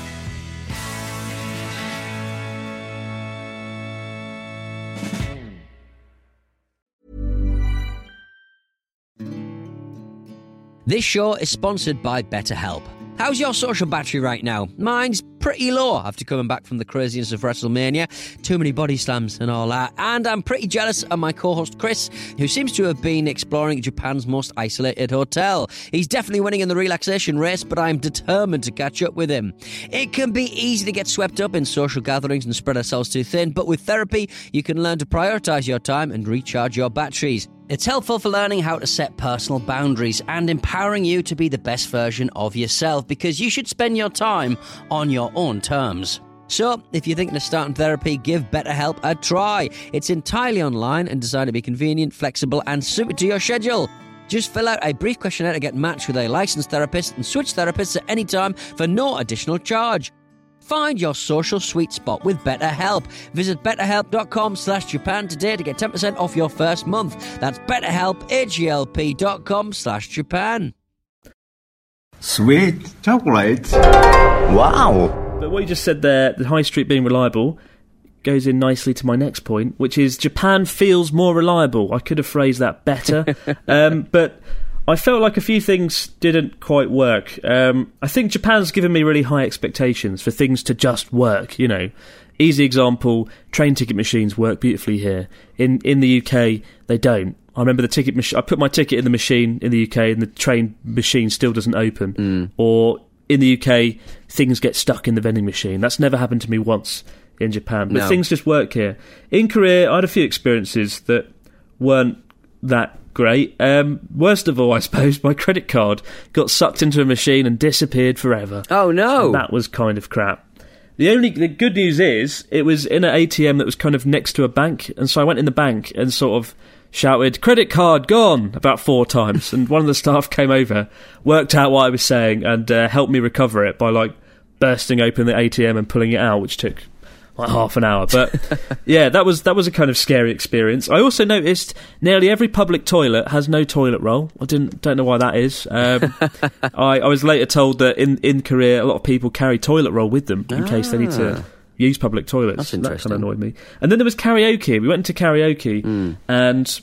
This show is sponsored by BetterHelp. How's your social battery right now? Mine's pretty low after coming back from the craziness of WrestleMania. Too many body slams and all that. And I'm pretty jealous of my co-host Chris, who seems to have been exploring Japan's most isolated hotel. He's definitely winning in the relaxation race, but I'm determined to catch up with him. It can be easy to get swept up in social gatherings and spread ourselves too thin, but with therapy, you can learn to prioritise your time and recharge your batteries. It's helpful for learning how to set personal boundaries and empowering you to be the best version of yourself, because you should spend your time on your own terms. So, if you're thinking of starting therapy, give BetterHelp a try. It's entirely online and designed to be convenient, flexible and suited to your schedule. Just fill out a brief questionnaire to get matched with a licensed therapist and switch therapists at any time for no additional charge. Find your social sweet spot with BetterHelp. Visit betterhelp.com slash Japan today to get ten percent off your first month. That's betterhelp, H-E-L-P dot com slash Japan. Sweet chocolate. Wow. But what you just said there, the high street being reliable, goes in nicely to my next point, which is Japan feels more reliable. I could have phrased that better. um, but I felt like a few things didn't quite work. Um, I think Japan's given me really high expectations for things to just work, you know. Easy example, train ticket machines work beautifully here. In in the U K, they don't. I remember the ticket machine, I put my ticket in the machine in the U K and the train machine still doesn't open. Mm. Or in the U K, things get stuck in the vending machine. That's never happened to me once in Japan. But No. things just work here. In Korea, I had a few experiences that weren't that great. Um, worst of all, I suppose, my credit card got sucked into a machine and disappeared forever. Oh no! And that was kind of crap. The only the good news is it was in an A T M that was kind of next to a bank, and so I went in the bank and sort of shouted, "Credit card gone," about four times, and one of the staff came over, worked out what I was saying, and uh, helped me recover it by like bursting open the A T M and pulling it out, which took like half an hour. But yeah, that was that was a kind of scary experience. I also noticed nearly every public toilet has no toilet roll. I didn't don't know why that is. Um, I, I was later told that in, in Korea a lot of people carry toilet roll with them in ah. case they need to use public toilets. That's interesting. That kind of annoyed me. And then there was karaoke. We went into karaoke mm. and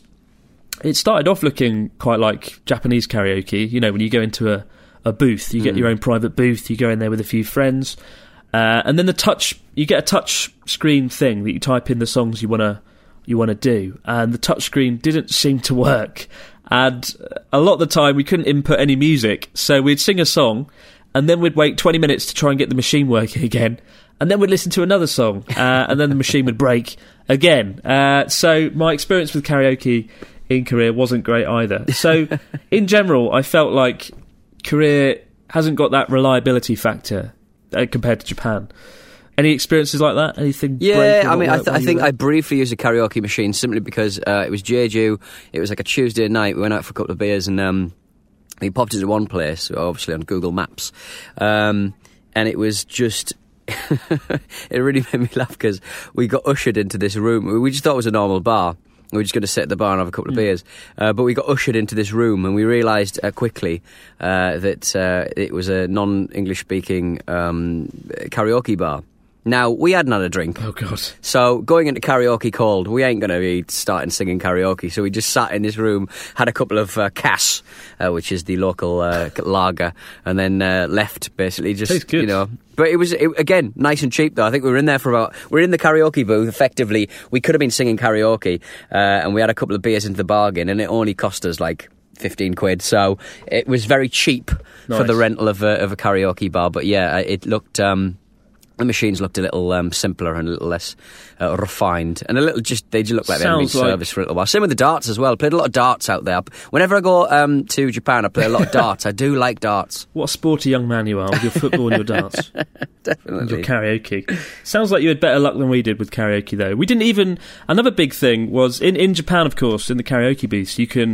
it started off looking quite like Japanese karaoke. You know, when you go into a, a booth, you get mm. your own private booth, you go in there with a few friends. Uh, and then the touch, you get a touch screen thing that you type in the songs you want to you want to do, and the touch screen didn't seem to work, and a lot of the time we couldn't input any music, so we'd sing a song and then we'd wait twenty minutes to try and get the machine working again, and then we'd listen to another song, uh, and then the machine would break again. Uh, so my experience with karaoke in Korea wasn't great either. So in general, I felt like Korea hasn't got that reliability factor Uh, compared to Japan. Any experiences like that? Anything? Yeah, I mean, I, th- I think I briefly used a karaoke machine simply because uh, it was Jeju. It was like a Tuesday night. We went out for a couple of beers and um, we popped into one place, obviously on Google Maps, um, and it was just. It really made me laugh because we got ushered into this room. We just thought it was a normal bar. We were just going to sit at the bar and have a couple of Mm. beers. Uh, but we got ushered into this room and we realised uh, quickly uh, that uh, it was a non-English speaking um, karaoke bar. Now, we hadn't had a drink. Oh, God. So, going into karaoke cold, we ain't going to be starting singing karaoke. So we just sat in this room, had a couple of uh, Cass, uh, which is the local uh, lager, and then uh, left, basically. Just, Tastes good. you know. But it was, it, again, nice and cheap, though. I think we were in there for about... We were in the karaoke booth, effectively. We could have been singing karaoke, uh, and we had a couple of beers into the bargain, and it only cost us, like, fifteen quid. So it was very cheap Nice. for the rental of a, of a karaoke bar. But, yeah, it looked... Um, the machines looked a little um, simpler and a little less uh, refined, and a little just they just looked like they hadn't been Sounds like- serviced for a little while. Same with the darts as well. Played a lot of darts out there. Whenever I go um, to Japan, I play a lot of darts. I do like darts. What a sporty young man you are with your football and your darts. Definitely. And your karaoke. Sounds like you had better luck than we did with karaoke, though. We didn't even... Another big thing was, in, in Japan, of course, in the karaoke booths, you can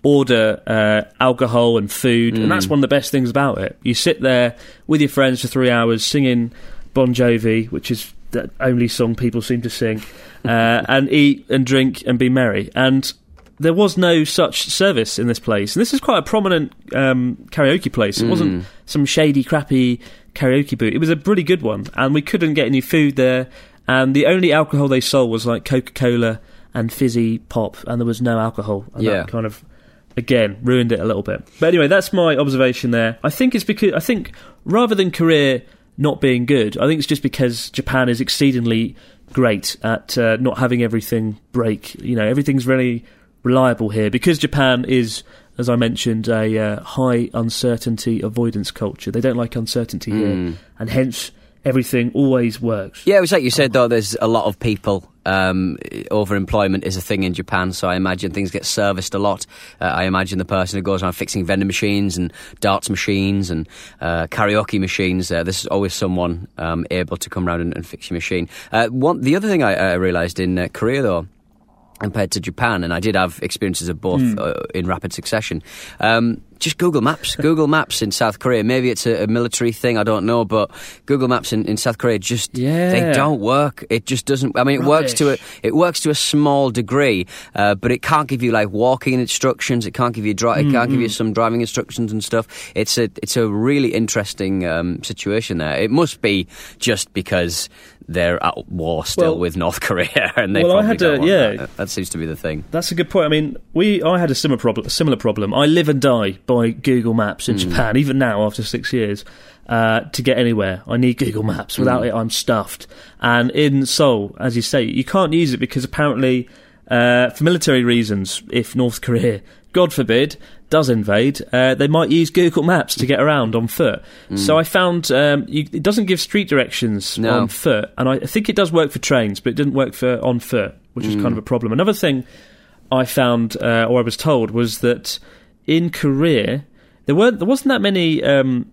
order uh, alcohol and food, Mm. and that's one of the best things about it. You sit there with your friends for three hours singing Bon Jovi, which is the only song people seem to sing, uh, and eat and drink and be merry. And there was no such service in this place. And this is quite a prominent um, karaoke place. It Mm. wasn't some shady, crappy karaoke booth. It was a really good one, and we couldn't get any food there. And the only alcohol they sold was like Coca-Cola and fizzy pop, and there was no alcohol. And Yeah. that kind of, again, ruined it a little bit. But anyway, that's my observation there. I think it's because, I think rather than Korea not being good, I think it's just because Japan is exceedingly great at uh, not having everything break. You know, everything's really reliable here. Because Japan is, as I mentioned, a uh, high uncertainty avoidance culture. They don't like uncertainty Mm. here, and hence everything always works. Yeah, it was like you said, though, there's a lot of people. Um, overemployment is a thing in Japan, so I imagine things get serviced a lot. Uh, I imagine the person who goes around fixing vending machines and darts machines and uh, karaoke machines, uh, there's always someone um, able to come around and, and fix your machine. Uh, one, the other thing I, I realised in uh, Korea, though, compared to Japan, and I did have experiences of both Mm. uh, in rapid succession. Um, just Google Maps. Google Maps in South Korea. Maybe it's a, a military thing, I don't know, but Google Maps in, in South Korea just Yeah. they don't work. It just doesn't. I mean, it works to a it works to a small degree, uh, but it can't give you like walking instructions. It can't give you dri- It can't give you some driving instructions and stuff. It's a it's a really interesting um, situation there. It must be just because they're at war still Well- with North Korea, and they Well, I probably had don't a- want yeah. that. That seems to be the thing. That's a good point. I mean, we I had a similar problem. A similar problem. I live and die by Google Maps in Mm. Japan. Even now, after six years, uh, to get anywhere, I need Google Maps. Without Mm. it, I'm stuffed. And in Seoul, as you say, you can't use it because apparently, uh, for military reasons, if North Korea, God forbid, does invade, uh, they might use Google Maps to get around on foot. Mm. So I found um, you, it doesn't give street directions No. on foot, and I think it does work for trains, but it didn't work for on foot, which is Mm. kind of a problem. Another thing I found, uh, or I was told, was that in Korea there weren't there wasn't that many um,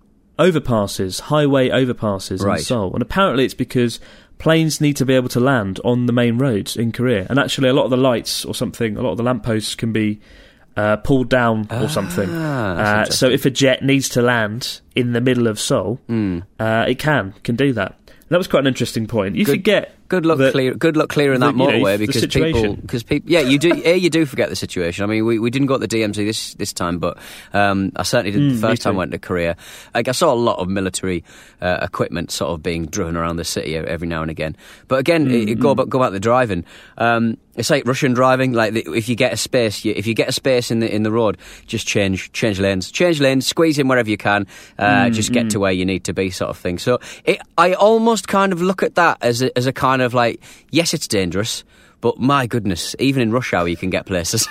overpasses, highway overpasses Right. in Seoul, and apparently it's because planes need to be able to land on the main roads in Korea, and actually a lot of the lights or something, a lot of the lampposts can be uh, pulled down or something. Ah, that's Uh, interesting. so if a jet needs to land in the middle of Seoul, Mm. uh, it can can do that. And that was quite an interesting point. You Good- forget. Good luck, that clear, good luck clearing that the- you know, motorway the because people, situation. because people, yeah, you do, a you do forget the situation. I mean, we, we didn't go to the D M Z this this time, but um, I certainly did Mm, the me first time I too. went to Korea. Like, I saw a lot of military uh, equipment sort of being driven around the city every now and again. But again, Mm, it, it go about go about the driving. Um, it's like Russian driving. Like the, if you get a space, you, if you get a space in the in the road, just change change lanes, change lanes, squeeze in wherever you can. Uh, Mm, just get mm. to where you need to be, sort of thing. So it, I almost kind of look at that as a, as a kind of like, yes, it's dangerous, but my goodness, even in rush hour you can get places.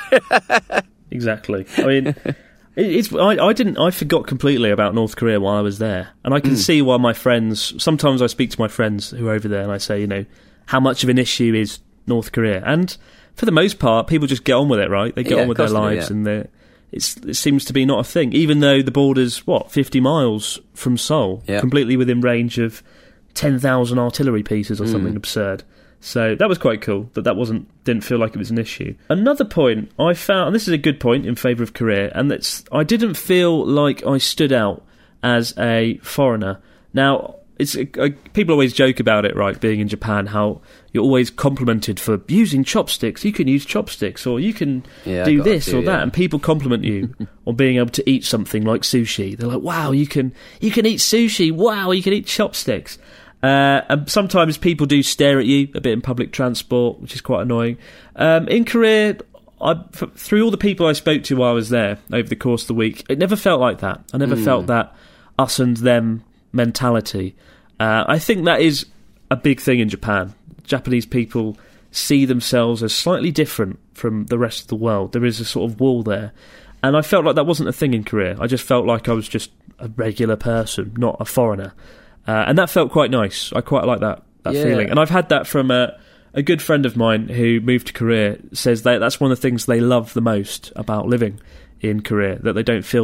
Exactly. I mean, it, it's I, I didn't I forgot completely about North Korea while I was there, and I can Mm. see why my friends. Sometimes I speak to my friends who are over there, and I say, you know, how much of an issue is North Korea? And for the most part, people just get on with it, right? They get Yeah, on with of their course they do, lives, yeah. and they it's it seems to be not a thing, even though the border's what fifty miles from Seoul, Yeah. completely within range of ten thousand artillery pieces or Mm. something absurd. So that was quite cool, that that wasn't didn't feel like it was an issue. Another point I found, and this is a good point in favour of Korea, and that's I didn't feel like I stood out as a foreigner. Now, it's uh, people always joke about it, right? Being in Japan, how you're always complimented for using chopsticks. You can use chopsticks, or you can Yeah, I do got a this few, or that, yeah. and people compliment you on being able to eat something like sushi. They're like, "Wow, you can you can eat sushi. Wow, you can eat chopsticks." Uh, and sometimes people do stare at you a bit in public transport, which is quite annoying. Um, in Korea, I, f- through all the people I spoke to while I was there over the course of the week, it never felt like that. I never Mm. felt that us and them mentality. Uh, I think that is a big thing in Japan. Japanese people see themselves as slightly different from the rest of the world. There is a sort of wall there. And I felt like that wasn't a thing in Korea. I just felt like I was just a regular person, not a foreigner. Uh, and that felt quite nice. I quite like that, that Yeah. feeling. And I've had that from a, a good friend of mine who moved to Korea, says that that's one of the things they love the most about living in Korea, that they don't feel that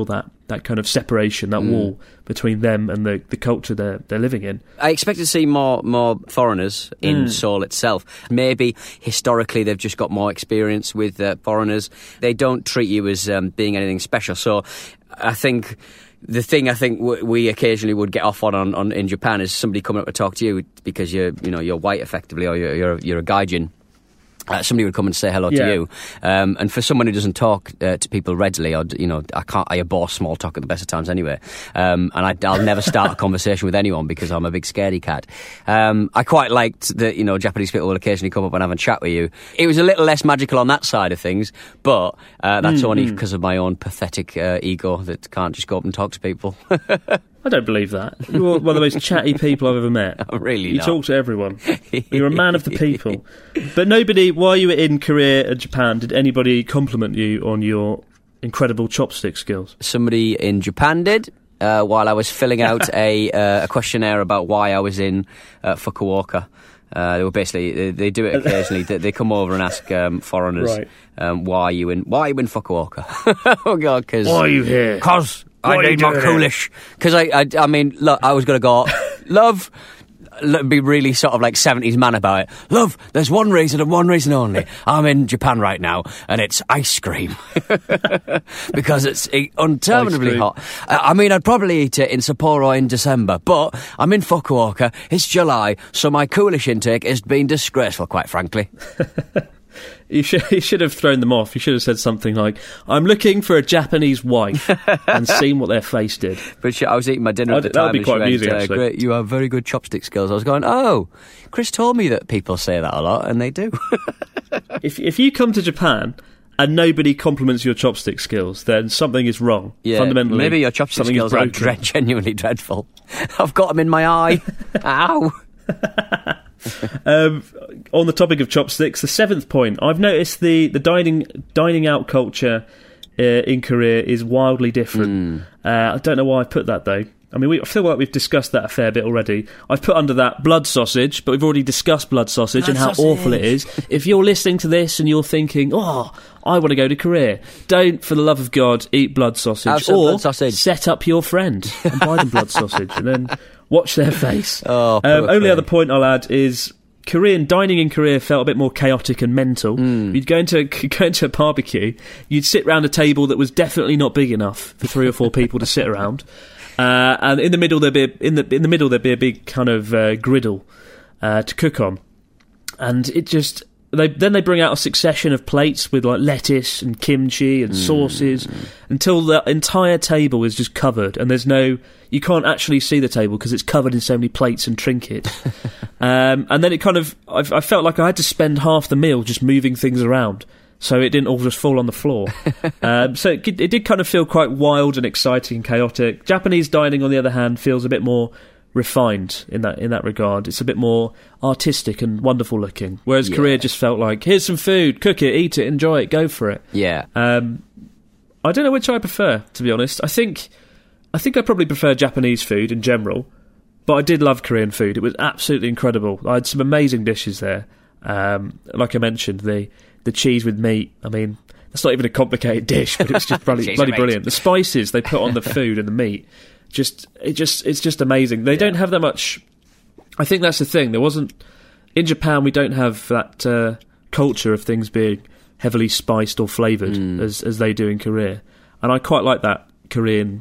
that kind of separation, that Mm. wall between them and the, the culture they're they're living in. I expect to see more more foreigners in Mm. Seoul itself. Maybe historically they've just got more experience with uh, foreigners. They don't treat you as um, being anything special. So I think the thing I think w- we occasionally would get off on, on on in Japan is somebody coming up to talk to you because you're you know you're white effectively, or you're you're, you're a gaijin. Uh, somebody would come and say hello Yeah. to you, um, and for someone who doesn't talk uh, to people readily, or you know, I can't. I abhor small talk at the best of times anyway, um, and I, I'll never start a conversation with anyone because I'm a big scaredy cat. Um, I quite liked that, you know, Japanese people will occasionally come up and have a chat with you. It was a little less magical on that side of things, but uh, that's Mm, only mm. because of my own pathetic uh, ego that can't just go up and talk to people. I don't believe that. You're one of the most chatty people I've ever met. I'm really You not. talk to everyone. You're a man of the people. But nobody, while you were in Korea and Japan, did anybody compliment you on your incredible chopstick skills? Somebody in Japan did. Uh, while I was filling out a, uh, a questionnaire about why I was in uh, Fukuoka. Uh, they were basically they, they do it occasionally. they, they come over and ask um, foreigners, Right. um, "Why are you in? Why are you in Fukuoka?" Oh God, because Why are you here? Because What I are you need my doing here? coolish. Because I, I, I mean, look, I was going to go, love. Let be really sort of like seventies man about it. Love, there's one reason and one reason only. I'm in Japan right now, and it's ice cream. Because it's uh, interminably Ice cream. hot. Uh, I mean, I'd probably eat it in Sapporo in December, but I'm in Fukuoka, it's July, so my coolish intake has been disgraceful, quite frankly. You should, you should have thrown them off. You should have said something like, I'm looking for a Japanese wife, and seen what their face did. But she, I was eating my dinner at the I'd- that would time, be and she quite went, amusing, uh, actually. Great, you have very good chopstick skills. I was going, oh, Chris told me that people say that a lot, and they do. If if you come to Japan and nobody compliments your chopstick skills, then something is wrong. Yeah, Fundamentally, maybe your chopstick something skills is are broken. dre- genuinely dreadful. I've got them in my eye. Ow. Um, on the topic of chopsticks, the seventh point, I've noticed the, the dining dining out culture uh, in Korea is wildly different. Uh, I don't know why I put that though. I mean, we, I feel like we've discussed that a fair bit already. I've put under that blood sausage, but we've already discussed blood sausage Blood and how sausage. awful it is. If you're listening to this and you're thinking, oh, I want to go to Korea, don't, for the love of God, eat blood sausage. Have some or blood sausage. set up your friend and buy them blood sausage and then watch their face. Oh, poor um, only thing. other point I'll add is Korean dining in Korea felt a bit more chaotic and mental. Hmm. You'd go into go into a barbecue, you'd sit round a table that was definitely not big enough for three or four people to sit around, uh, and in the middle there'd be a, in the in the middle there'd be a big kind of uh, griddle uh, to cook on, and it just. They, then they bring out a succession of plates with like lettuce and kimchi and sauces until the entire table is just covered and there's no you can't actually see the table because it's covered in so many plates and trinkets. um, and then it kind of I've, I felt like I had to spend half the meal just moving things around so it didn't all just fall on the floor. um, so it, it did kind of feel quite wild and exciting and chaotic. Japanese dining, on the other hand, feels a bit more refined in that in that regard. It's a bit more artistic and wonderful looking, whereas Yeah. Korea just felt like, here's some food, cook it, eat it, enjoy it, go for it. Yeah. Um, I don't know which I prefer, to be honest. I think I think I probably prefer Japanese food in general, but I did love Korean food. It was absolutely incredible. I had some amazing dishes there. Um, like I mentioned, the the cheese with meat. I mean, that's not even a complicated dish, but it was just bloody, Cheese bloody and meat. brilliant. The spices they put on the food and the meat. Just it just it's just amazing. They don't have that much. I think that's the thing. There wasn't in Japan. We don't have that uh, culture of things being heavily spiced or flavoured as as they do in Korea, and I quite like that Korean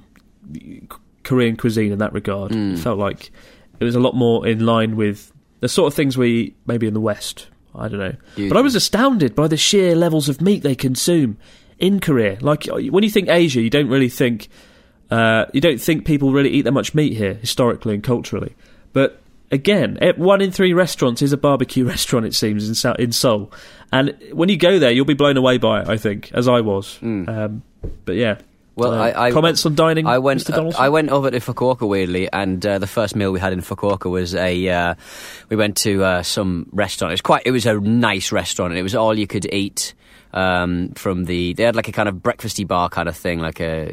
Korean cuisine in that regard. It felt like it was a lot more in line with the sort of things we eat maybe in the West. I don't know, You- but I was astounded by the sheer levels of meat they consume in Korea. Like when you think Asia, you don't really think. Uh, you don't think people really eat that much meat here, historically and culturally. But again, eh, one in three restaurants is a barbecue restaurant, it seems, in, Sou- in Seoul. And when you go there, you'll be blown away by it, I think, as I was. Um, but yeah. Well, Uh, I, I comments on dining, I went. Mister Uh, Donaldson? I went over to Fukuoka weirdly, and uh, the first meal we had in Fukuoka was a. Uh, we went to uh, some restaurant. It was quite. It was a nice restaurant, and it was all you could eat. um, from the. They had like a kind of breakfasty bar kind of thing, like a,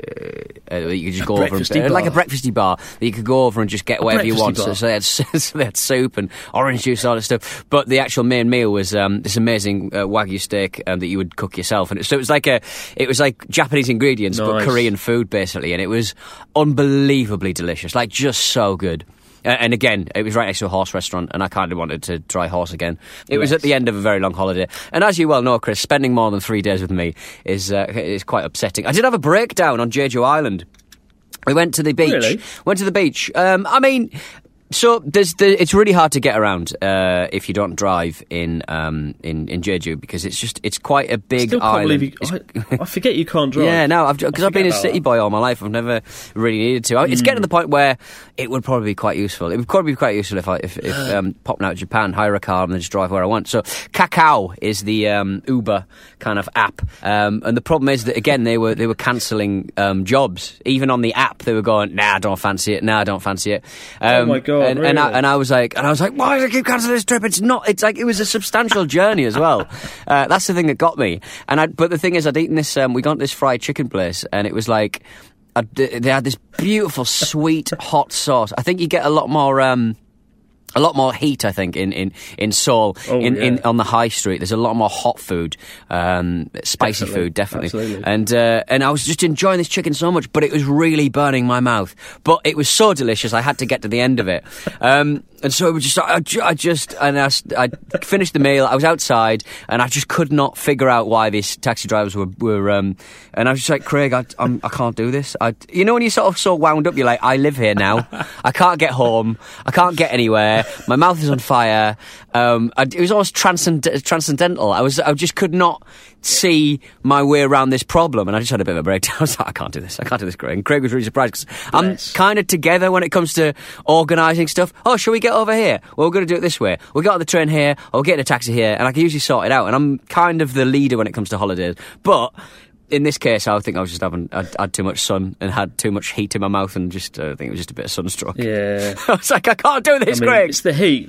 a you could just A go over and breakfasty like a bar. breakfasty bar that you could go over and just get A whatever you want. breakfasty So, bar. so they had so they had soup and orange juice, all that stuff. But the actual main meal was um, this amazing uh, wagyu steak um, that you would cook yourself, and it, so it was like a it was like Japanese ingredients but Nice. Korean food basically, and it was unbelievably delicious, like just so good. Uh, and again, it was right next to a horse restaurant, and I kind of wanted to try horse again. It was Yes. at the end of a very long holiday, and as you well know, Chris, spending more than three days with me is uh, is quite upsetting. I did have a breakdown on Jeju Island. We went to the beach. Really? Went to the beach. Um, I mean, so there's the, it's really hard to get around uh, if you don't drive in um, in in Jeju, because it's just it's quite a big Still can't island. believe you, I, I forget you can't drive. Yeah, no, because I I've been a forget about city that. boy all my life. I've never really needed to. It's Mm. getting to the point where it would probably be quite useful. It would probably be quite useful if I if, if um, popping out of Japan, hire a car and then just drive where I want. So Kakao is the um, Uber kind of app, um, and the problem is that again they were they were cancelling um, jobs. Even on the app, they were going, "Nah, I don't fancy it. Nah, I don't fancy it." Um, Oh my God, And, and, I, really? and I was like, and I was like, why do I keep cancelling this trip? It's not. It's like it was a substantial journey as well. Uh, that's the thing that got me. And I, but the thing is, I'd eaten this. Um, we got this fried chicken place, and it was like I, they had this beautiful, sweet, hot sauce. I think you get a lot more. Um, A lot more heat, I think, in, in, in Seoul, Oh, in, yeah. in on the high street. There's a lot more hot food, um, spicy Definitely, food, definitely. absolutely. And uh, and I was just enjoying this chicken so much, but it was really burning my mouth. But it was so delicious, I had to get to the end of it. Um, and so it was just, I, ju- I just, and I, s- I finished the meal. I was outside, and I just could not figure out why these taxi drivers were, were um, and I was just like, Craig, I, I'm, I can't do this. I, you know, when you're sort of so wound up, you're like, I live here now. I can't get home. I can't get anywhere. My mouth is on fire. Um, I, it was almost transcend- transcendental. I was, I just could not see my way around this problem, and I just had a bit of a breakdown. I was like, I can't do this. I can't do this, Craig. And Craig was really surprised because I'm kind of together when it comes to organising stuff. Oh, shall we get over here? Well, we're going to do it this way. We'll get on the train here, or we'll get in a taxi here, and I can usually sort it out. And I'm kind of the leader when it comes to holidays, but. In this case, I think I was just having I'd, had too much sun and had too much heat in my mouth, and just uh, I think it was just a bit of sunstroke. Yeah. I was like, I can't do this, I mean, Craig. It's the heat.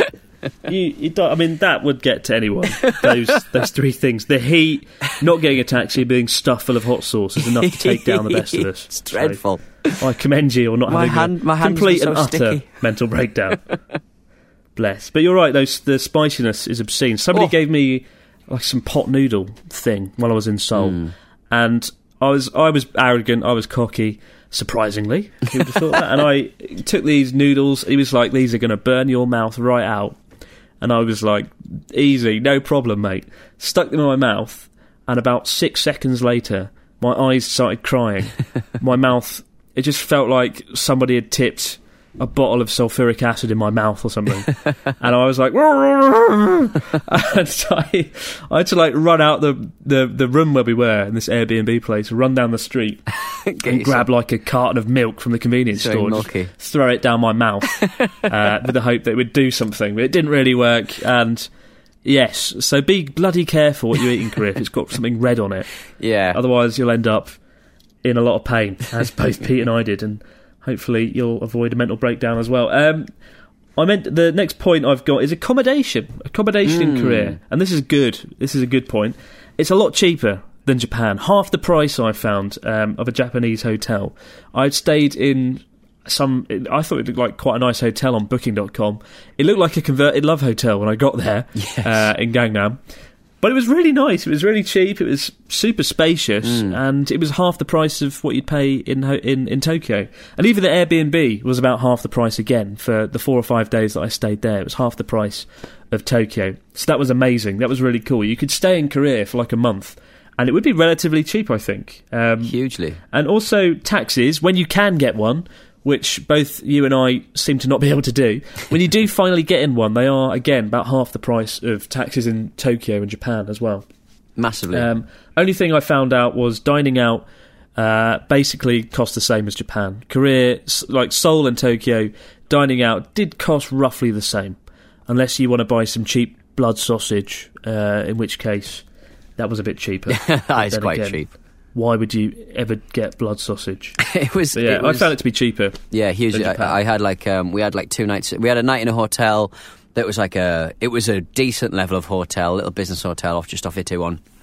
you, you don't, I mean, that would get to anyone. Those those three things: the heat, not getting a taxi, being stuffed full of hot sauce is enough to take down the best of us. It's dreadful. So, I commend you on not My having hand- a my hands complete were and so utter sticky. mental breakdown. Bless. But you're right. Those the spiciness is obscene. Somebody Oh. gave me like some pot noodle thing while I was in Seoul, Mm. and I was I was arrogant. I was cocky. Surprisingly, who would have thought that? And I took these noodles. He was like, "These are going to burn your mouth right out." And I was like, "Easy, no problem, mate." Stuck them in my mouth, and about six seconds later, my eyes started crying. My mouth, it just felt like somebody had tipped a bottle of sulfuric acid in my mouth or something. And I was like, and so I, I had to like run out the, the, the room where we were in this Airbnb place, run down the street and grab like a carton of milk from the convenience So store, just milky. throw it down my mouth uh, with the hope that it would do something. But it didn't really work. And yes, so be bloody careful what you're eating, Korea, if it's got something red on it. Yeah. Otherwise you'll end up in a lot of pain, as both Pete and I did, and hopefully you'll avoid a mental breakdown as well. Um, I meant the next point I've got is accommodation. Accommodation in Mm. Korea. And this is good. This is a good point. It's a lot cheaper than Japan. Half the price I found um, of a Japanese hotel. I'd stayed in some... I thought it looked like quite a nice hotel on booking dot com. It looked like a converted love hotel when I got there uh, in Gangnam. But it was really nice. It was really cheap. It was super spacious, Mm. and it was half the price of what you'd pay in Ho- in in Tokyo. And even the Airbnb was about half the price again for the four or five days that I stayed there. It was half the price of Tokyo. So that was amazing. That was really cool. You could stay in Korea for like a month, and it would be relatively cheap, I think. Um, Hugely. And also taxis, when you can get one, which both you and I seem to not be able to do. When you do finally get in one, they are, again, about half the price of taxis in Tokyo and Japan as well. Massively. Um, only thing I found out was dining out uh, basically cost the same as Japan. Korea, s- like Seoul and Tokyo, dining out did cost roughly the same, unless you want to buy some cheap blood sausage, uh, in which case that was a bit cheaper. That is Then quite again, cheap. Why would you ever get blood sausage? It was. But yeah, it was, I found it to be cheaper. Yeah, hugely. than Japan. I, I had like um, we had like two nights. We had a night in a hotel that was like a. It was a decent level of hotel, little business hotel off just off Itaewon.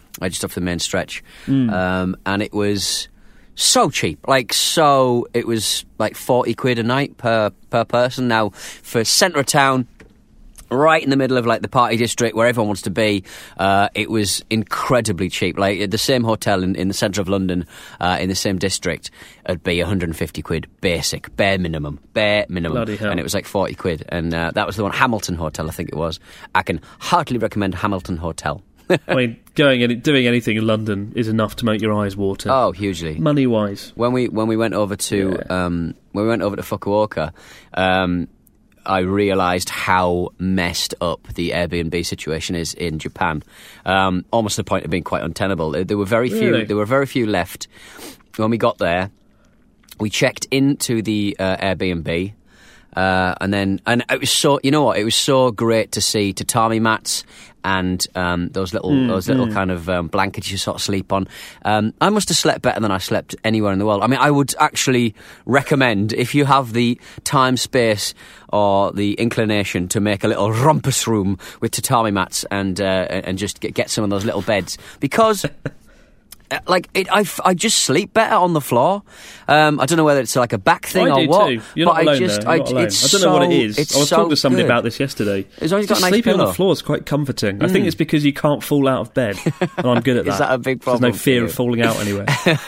uh, just off the main stretch, Mm. um, and it was so cheap. Like so, it was like forty quid a night per per person. Now for centre of town, right in the middle of like the party district where everyone wants to be, uh, it was incredibly cheap. Like the same hotel in, in the centre of London, uh, in the same district, it'd be one hundred fifty quid basic, bare minimum, bare minimum. Bloody hell. And it was like forty quid. And uh, that was the one, Hamilton Hotel, I think it was. I can heartily recommend Hamilton Hotel. I mean, going and doing anything in London is enough to make your eyes water. Oh, hugely. Money wise. When we when we went over to Yeah. um, when we went over to Fukuoka, um, I realised how messed up the Airbnb situation is in Japan. Um, almost to the point of being quite untenable. There, there were very few. Really? There were very few left. When we got there, we checked into the uh, Airbnb. Uh, and then, and it was so, you know what? It was so great to see tatami mats and um, those little, Mm, those little mm. kind of um, blankets you sort of sleep on. Um, I must have slept better than I slept anywhere in the world. I mean, I would actually recommend, if you have the time, space, or the inclination to make a little rumpus room with tatami mats and uh, and just get, get some of those little beds, because. Uh, Like it, I, f- I just sleep better on the floor. Um, I don't know whether it's like a back thing I or do what. too. You're but not alone I just, there. You're I, not alone. It's I don't know what it so- is. It's I was so talking to somebody good. about this yesterday. As long as you've got Just a nice sleeping on pillow. the floor is quite comforting. I Mm. think it's because you can't fall out of bed. And I'm good at that. Is that a big There's problem no fear for of you? falling out anywhere.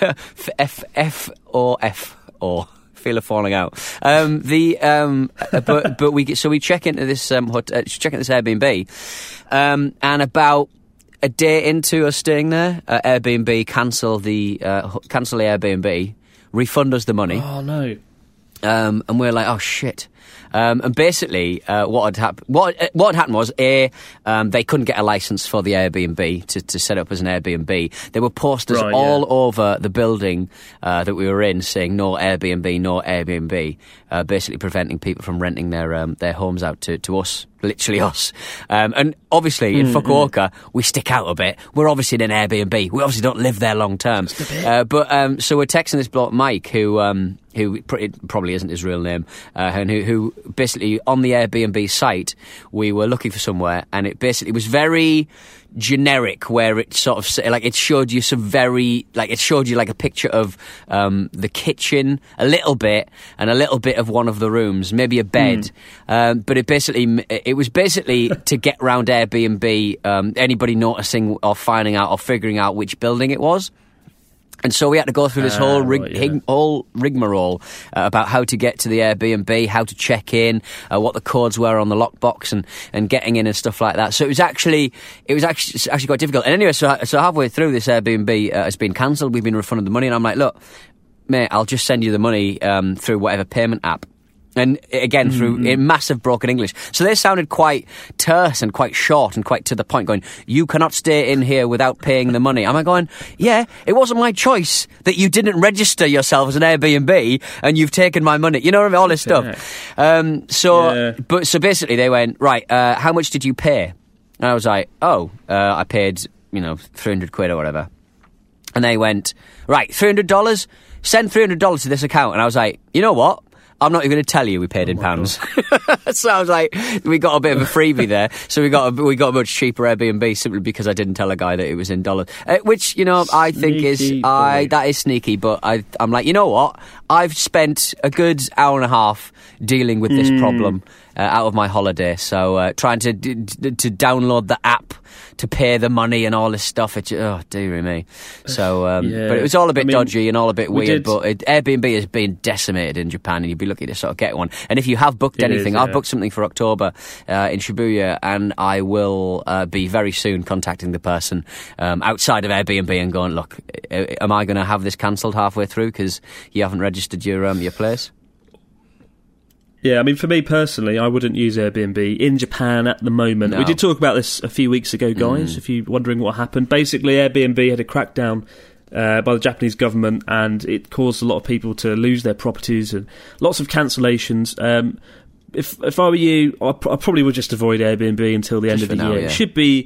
F F or F or feel of falling out. Um, the um, uh, but but we get, so we check into this um, hot, uh, check into this Airbnb, um, and about a day into us staying there, uh, Airbnb cancel the uh, h- cancel the Airbnb, refund us the money. Oh no. Um, and we're like, oh shit. Um, and basically, uh, what had happened? What uh, what had happened was, a um, they couldn't get a license for the Airbnb to, to set up as an Airbnb. There were posters Right, all yeah. over the building uh, that we were in saying no Airbnb, no Airbnb, uh, basically preventing people from renting their um, their homes out to, to us. Literally us. Um, and obviously in Mm, Fukuoka, we stick out a bit. We're obviously in an Airbnb. We obviously don't live there long term. Uh, but um, so we're texting this bloke, Mike, who um, who pr- it probably isn't his real name, uh, and who, who basically on the Airbnb site, we were looking for somewhere, and it basically was very generic, where it sort of s- like it showed you some very like it showed you like a picture of um, the kitchen a little bit and a little bit of one of the rooms, maybe a bed, um, but it basically it was basically to get round Airbnb, um, anybody noticing or finding out or figuring out which building it was. And so we had to go through this Ah, whole rig, right, yeah. hig- whole rigmarole uh, about how to get to the Airbnb, how to check in, uh, what the codes were on the lockbox, and, and getting in and stuff like that. So it was actually it was actually it's actually quite difficult. And anyway, so so halfway through, this Airbnb uh, has been cancelled. We've been refunded the money, and I'm like, look, mate, I'll just send you the money um, through whatever payment app. And again, through Mm-hmm. in massive broken English. So they sounded quite terse and quite short and quite to the point, going, you cannot stay in here without paying the money. Am I going, yeah, it wasn't my choice that you didn't register yourself as an Airbnb and you've taken my money. You know what I mean? All this stuff. Um, so, Yeah. but so basically they went, right, uh, how much did you pay? And I was like, oh, uh, I paid, you know, three hundred quid or whatever. And they went, right, three hundred dollars? Send three hundred dollars to this account. And I was like, you know what? I'm not even going to tell you we paid in pounds. So I was like, we got a bit of a freebie there. So we got a, we got a much cheaper Airbnb simply because I didn't tell a guy that it was in dollars. Uh, which, you know, I think is Sneaky I boy. that is sneaky. But I I'm like, you know what? I've spent a good hour and a half dealing with this Mm. problem uh, out of my holiday. So uh, trying to d- d- to download the app to pay the money and all this stuff. It, oh, dearie me. So, um, Yeah. but it was all a bit I mean, dodgy and all a bit we weird. did- But it, Airbnb has been decimated in Japan, and you'd be lucky to sort of get one. And if you have booked It is, anything, I've yeah. booked something for October uh, in Shibuya, and I will uh, be very soon contacting the person um, outside of Airbnb and going, look, uh, am I going to have this cancelled halfway through because you haven't registered your um, your place? Yeah, I mean, for me personally, I wouldn't use Airbnb in Japan at the moment. No. We did talk about this a few weeks ago, guys, Mm. if you're wondering what happened. Basically, Airbnb had a crackdown uh, by the Japanese government, and it caused a lot of people to lose their properties and lots of cancellations. Um, if if I were you, I, pr- I probably would just avoid Airbnb until the Just end of for the now, year. yeah. It should be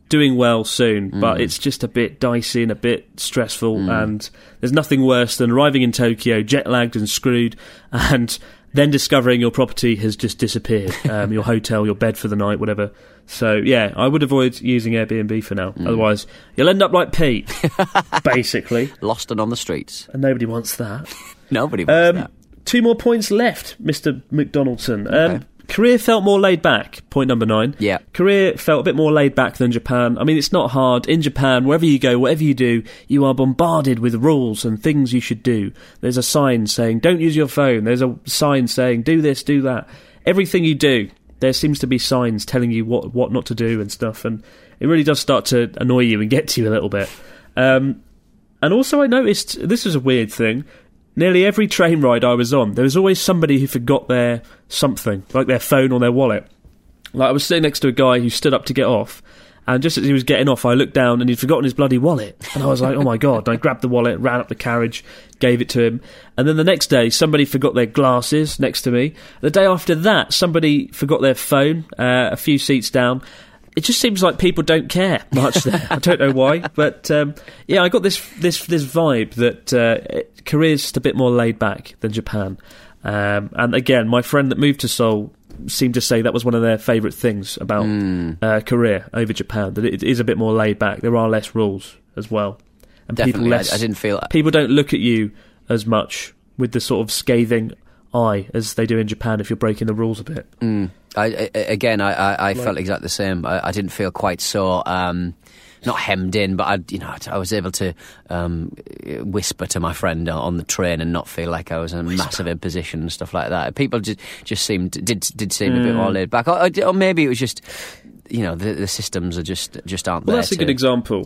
doing well soon, Mm. but it's just a bit dicey and a bit stressful, Mm. and there's nothing worse than arriving in Tokyo, jet-lagged and screwed, and then discovering your property has just disappeared, um, your hotel, your bed for the night, whatever. So, yeah, I would avoid using Airbnb for now. Mm. Otherwise, you'll end up like Pete, basically. Lost and on the streets. And nobody wants that. Nobody wants um, that. Two more points left, Mister McDonaldson. Um, Okay. Korea felt more laid back, point number nine. Yeah. Korea felt a bit more laid back than Japan. I mean, it's not hard. In Japan, wherever you go, whatever you do, you are bombarded with rules and things you should do. There's a sign saying, don't use your phone. There's a sign saying, do this, do that. Everything you do, there seems to be signs telling you what, what not to do and stuff. And it really does start to annoy you and get to you a little bit. Um, and also I noticed, this was a weird thing, nearly every train ride I was on, there was always somebody who forgot their something, like their phone or their wallet. Like, I was sitting next to a guy who stood up to get off, and just as he was getting off, I looked down and he'd forgotten his bloody wallet. And I was like, oh my God. And I grabbed the wallet, ran up the carriage, gave it to him. And then the next day, somebody forgot their glasses next to me. The day after that, somebody forgot their phone uh, a few seats down. It just seems like people don't care much there. I don't know why, but um, yeah, I got this this this vibe that uh, Korea's just a bit more laid back than Japan. Um, and again, my friend that moved to Seoul seemed to say that was one of their favourite things about Mm. uh, Korea over Japan, that it is a bit more laid back. There are less rules as well, and Definitely, people less. I, I didn't feel people don't look at you as much with the sort of scathing eye as they do in Japan if you're breaking the rules a bit. Mm. I, I, again, I, I, I Like- felt exactly the same. I, I didn't feel quite so um, not hemmed in, but I, you know, I was able to um, whisper to my friend on the train and not feel like I was in a massive imposition and stuff like that. People just just seemed did did seem a bit Mm. more laid back, or, or maybe it was just, you know, the, the systems are just just aren't Well, there. that's a to- good example.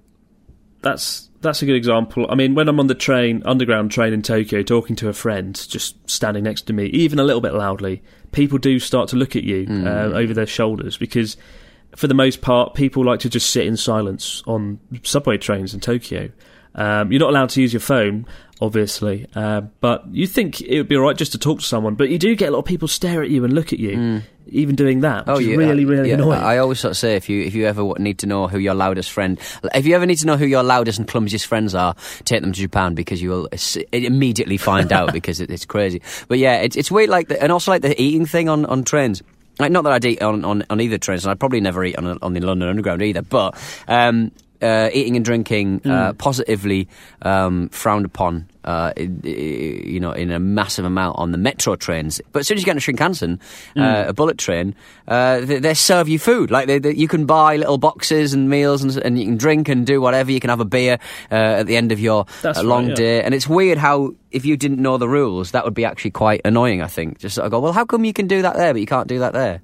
That's that's a good example. I mean, when I'm on the train, underground train in Tokyo, talking to a friend, just standing next to me, even a little bit loudly, people do start to look at you Mm. uh, over their shoulders, because for the most part, people like to just sit in silence on subway trains in Tokyo. Um, you're not allowed to use your phone, obviously, uh, but you think it would be all right just to talk to someone, but you do get a lot of people stare at you and look at you, even doing that, which Oh, is yeah, really, really yeah, annoying. I always sort of say, if you if you ever w- need to know who your loudest friend, if you ever need to know who your loudest and clumsiest friends are, take them to Japan, because you will s- immediately find out, because it, it's crazy. But yeah, it's it's weird, like the, and also like the eating thing on, on trains. Like, not that I'd eat on, on, on either trains, and I'd probably never eat on a, on the London Underground either. But um, uh, eating and drinking uh, Mm. positively um, frowned upon. Uh, i- i- you know, in a massive amount on the metro trains. But as soon as you get on a Shinkansen, uh, Mm. a bullet train, uh, they, they serve you food. Like they, they, you can buy little boxes and meals, and, and you can drink and do whatever. You can have a beer uh, at the end of your That's uh, long right, yeah. day. And it's weird how, if you didn't know the rules, that would be actually quite annoying, I think. Just sort of go, well, how come you can do that there, but you can't do that there?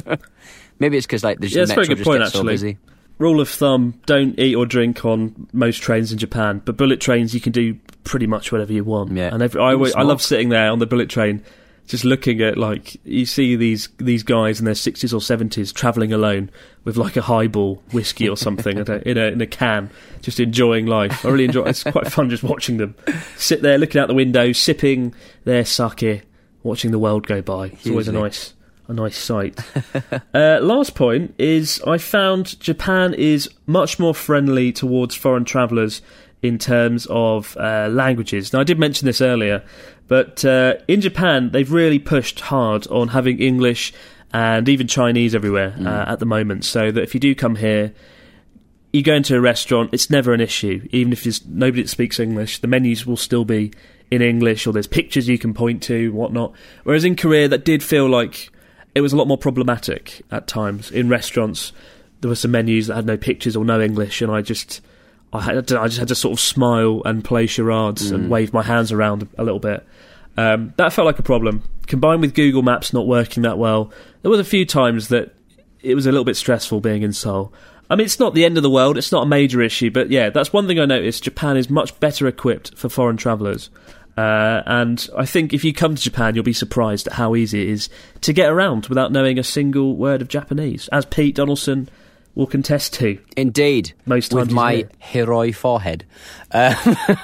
Maybe it's because like the Yeah, it's a metro very good just point, gets so actually. busy. Rule of thumb, don't eat or drink on most trains in Japan, but bullet trains you can do pretty much whatever you want. Yeah. And every, I, always, I Smoke. love sitting there on the bullet train, just looking at, like, you see these these guys in their sixties or seventies travelling alone with like a highball whiskey or something in, a, in a in a can, just enjoying life. I really enjoy it. It's quite fun just watching them sit there looking out the window, sipping their sake, watching the world go by. It's always a Hugely. nice a nice sight. uh, last point is, I found Japan is much more friendly towards foreign travellers in terms of uh, languages. Now, I did mention this earlier, but uh, in Japan, they've really pushed hard on having English and even Chinese everywhere uh, at the moment, so that if you do come here, you go into a restaurant, it's never an issue. Even if there's nobody that speaks English, the menus will still be in English, or there's pictures you can point to, whatnot. Whereas in Korea, that did feel like it was a lot more problematic at times. In restaurants, there were some menus that had no pictures or no English, and I just, I had, to, I just had to sort of smile and play charades Mm. and wave my hands around a little bit. Um, that felt like a problem. Combined with Google Maps not working that well, there was a few times that it was a little bit stressful being in Seoul. I mean, it's not the end of the world, it's not a major issue, but yeah, that's one thing I noticed. Japan is much better equipped for foreign travellers. Uh, and I think if you come to Japan, you'll be surprised at how easy it is to get around without knowing a single word of Japanese. As Pete Donaldson will contest to. Indeed. Most times with my here. Heroi forehead. Uh,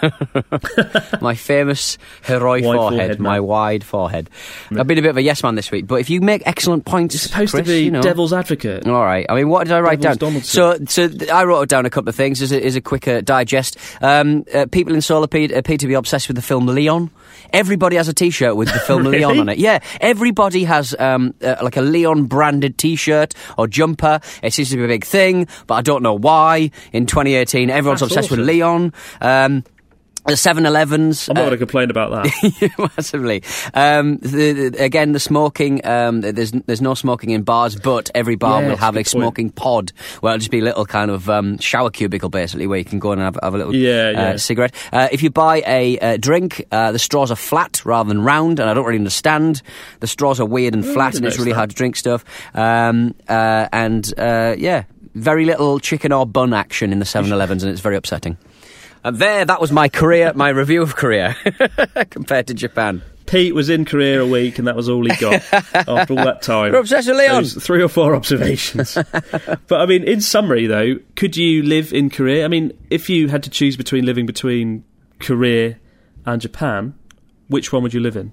my famous Heroi Wide forehead, forehead, my man. wide forehead. I've been a bit of a yes man this week, but if you make excellent points, You're supposed Chris, to be you know, devil's advocate. All right. I mean, what did I write Devil's down? Donaldson. So, so th- I wrote down a couple of things as a, as a quick uh, digest. Um, uh, people in Solar appear, appear to be obsessed with the film Leon. Everybody has a T-shirt with the film Really? Leon on it. Yeah, everybody has um, uh, like a Leon branded T-shirt or jumper. It seems to be a big thing, but I don't know why. In twenty eighteen, everyone's That's obsessed with awesome. Leon. Um, The seven elevens. I'm not going to complain about that. Massively. Um, the, the, again, the smoking. Um, there's there's no smoking in bars, but every bar Yeah, will that's a have a good point. smoking pod. Well, it'll just be a little kind of um, shower cubicle, basically, where you can go and have, have a little Yeah, uh, yeah. cigarette. Uh, if you buy a uh, drink, uh, the straws are flat rather than round, and I don't really understand. The straws are weird and Oh, I flat, didn't and it's notice really that. hard to drink stuff. Um, uh, and uh, yeah, very little chicken or bun action in the seven elevens, and it's very upsetting. And there, that was my career, my review of Korea compared to Japan. Pete was in Korea a week, and that was all he got after all that time. You're obsessed with Leon. Those three or four observations. But I mean, in summary, though, could you live in Korea? I mean, if you had to choose between living between Korea and Japan, which one would you live in?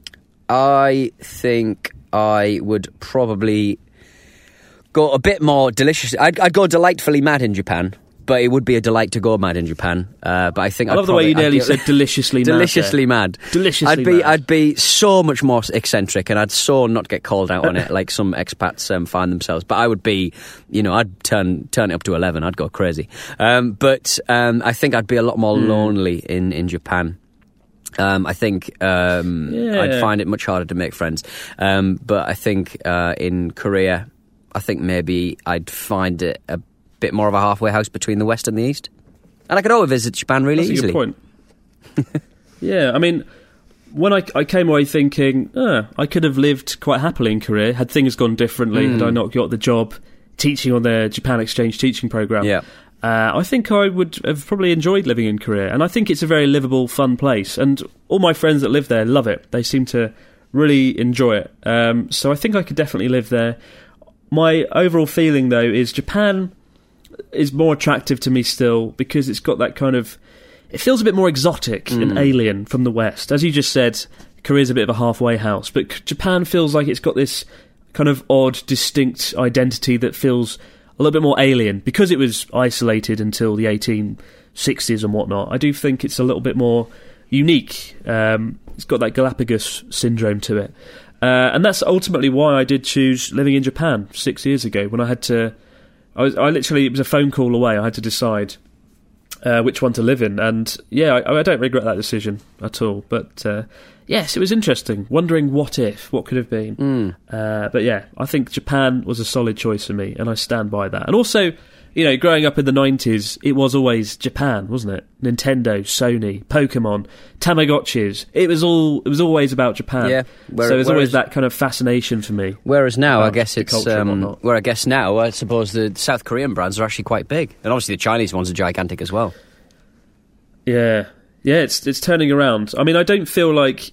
I think I would probably go a bit more delicious. I'd, I'd go delightfully mad in Japan. But it would be a delight to go mad in Japan. Uh, but I think I I'd love the way probably- you nearly I'd said deliciously mad. deliciously there. mad. Deliciously I'd be, mad. I'd be so much more eccentric, and I'd so not get called out on it like some expats um, find themselves. But I would be, you know, I'd turn turn it up to eleven. I'd go crazy. Um, but um, I think I'd be a lot more Mm. lonely in in Japan. Um, I think um, Yeah. I'd find it much harder to make friends. Um, but I think uh, in Korea, I think maybe I'd find it a bit more of a halfway house between the West and the East. And I could always visit Japan really That's easily. a good point. Yeah, I mean, when I, I came away thinking, oh, I could have lived quite happily in Korea had things gone differently, Mm. had I not got the job teaching on their Japan exchange teaching program. Yeah. Uh, I think I would have probably enjoyed living in Korea, and I think it's a very livable, fun place. And all my friends that live there love it. They seem to really enjoy it. Um, so I think I could definitely live there. My overall feeling, though, is Japan is more attractive to me still because it's got that kind of... It feels a bit more exotic and Mm. alien from the West. As you just said, Korea's a bit of a halfway house, but K- Japan feels like it's got this kind of odd, distinct identity that feels a little bit more alien because it was isolated until the eighteen sixties and whatnot. I do think it's a little bit more unique. Um, it's got that Galapagos syndrome to it. Uh, and that's ultimately why I did choose living in Japan six years ago when I had to... I, was, I literally, it was a phone call away. I had to decide uh, which one to live in. And yeah, I, I don't regret that decision at all. But uh, yes, it was interesting. Wondering what if, what could have been. Mm. Uh, but yeah, I think Japan was a solid choice for me, and I stand by that. And also, you know, growing up in the nineties, it was always Japan, wasn't it? Nintendo, Sony, Pokemon, Tamagotchis. It was all. It was always about Japan. Yeah, where- so there's always whereas- that kind of fascination for me. Whereas now, I about guess the it's culture and um, whatnot. where I guess now, I suppose the South Korean brands are actually quite big, and obviously the Chinese ones are gigantic as well. Yeah, yeah, it's it's turning around. I mean, I don't feel like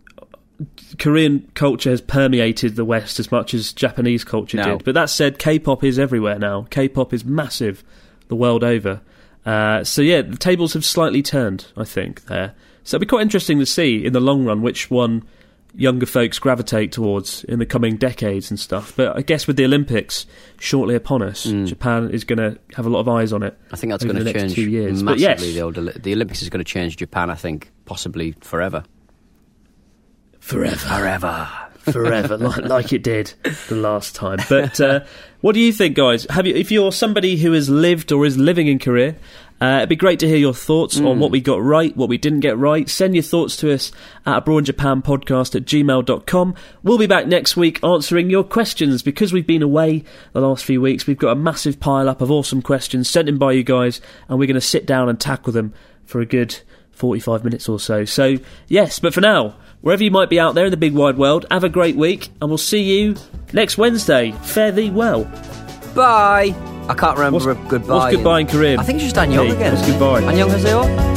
Korean culture has permeated the West as much as Japanese culture No. did. But that said, K-pop is everywhere now. K-pop is massive the world over. Uh, so yeah, the tables have slightly turned, I think, there. So it'll be quite interesting to see in the long run which one younger folks gravitate towards in the coming decades and stuff. But I guess with the Olympics shortly upon us, Japan is going to have a lot of eyes on it. I think that's over going to the next change two years. massively. But yes, the, old, the Olympics is going to change Japan, I think, possibly forever. Forever. Forever. Forever, like, like it did the last time. But uh, what do you think, guys? Have you, if you're somebody who has lived or is living in Korea, uh, it'd be great to hear your thoughts Mm. on what we got right, what we didn't get right. Send your thoughts to us at abroad japan podcast at gmail dot com. We'll be back next week answering your questions. Because we've been away the last few weeks, we've got a massive pile-up of awesome questions sent in by you guys, and we're going to sit down and tackle them for a good forty-five minutes or so. So, yes, but for now, wherever you might be out there in the big wide world, have a great week, and we'll see you next Wednesday. Fare thee well. Bye. I can't remember What's- a goodbye. what's goodbye in Korean? I think it's just annyeong Hey, again. what's goodbye? Annyeonghaseyo.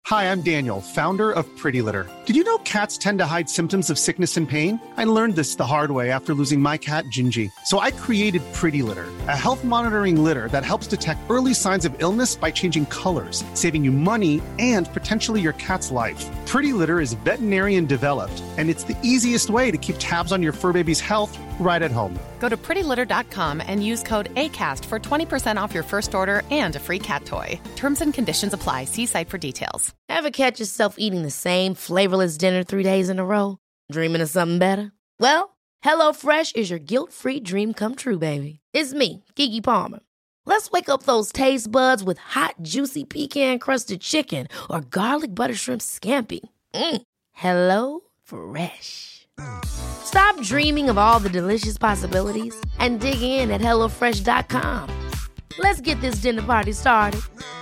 Hi, I'm Daniel, founder of Pretty Litter. Did you know cats tend to hide symptoms of sickness and pain? I learned this the hard way after losing my cat, Gingy. So I created Pretty Litter, a health monitoring litter that helps detect early signs of illness by changing colors, saving you money and potentially your cat's life. Pretty Litter is veterinarian developed, and it's the easiest way to keep tabs on your fur baby's health right at home. Go to pretty litter dot com and use code ACAST for twenty percent off your first order and a free cat toy. Terms and conditions apply. See site for details. Ever catch yourself eating the same flavorless dinner three days in a row? Dreaming of something better? Well, HelloFresh is your guilt-free dream come true, baby. It's me, Keke Palmer. Let's wake up those taste buds with hot, juicy pecan-crusted chicken or garlic butter shrimp scampi. Mm. Hello Fresh. Stop dreaming of all the delicious possibilities and dig in at hello fresh dot com. Let's get this dinner party started.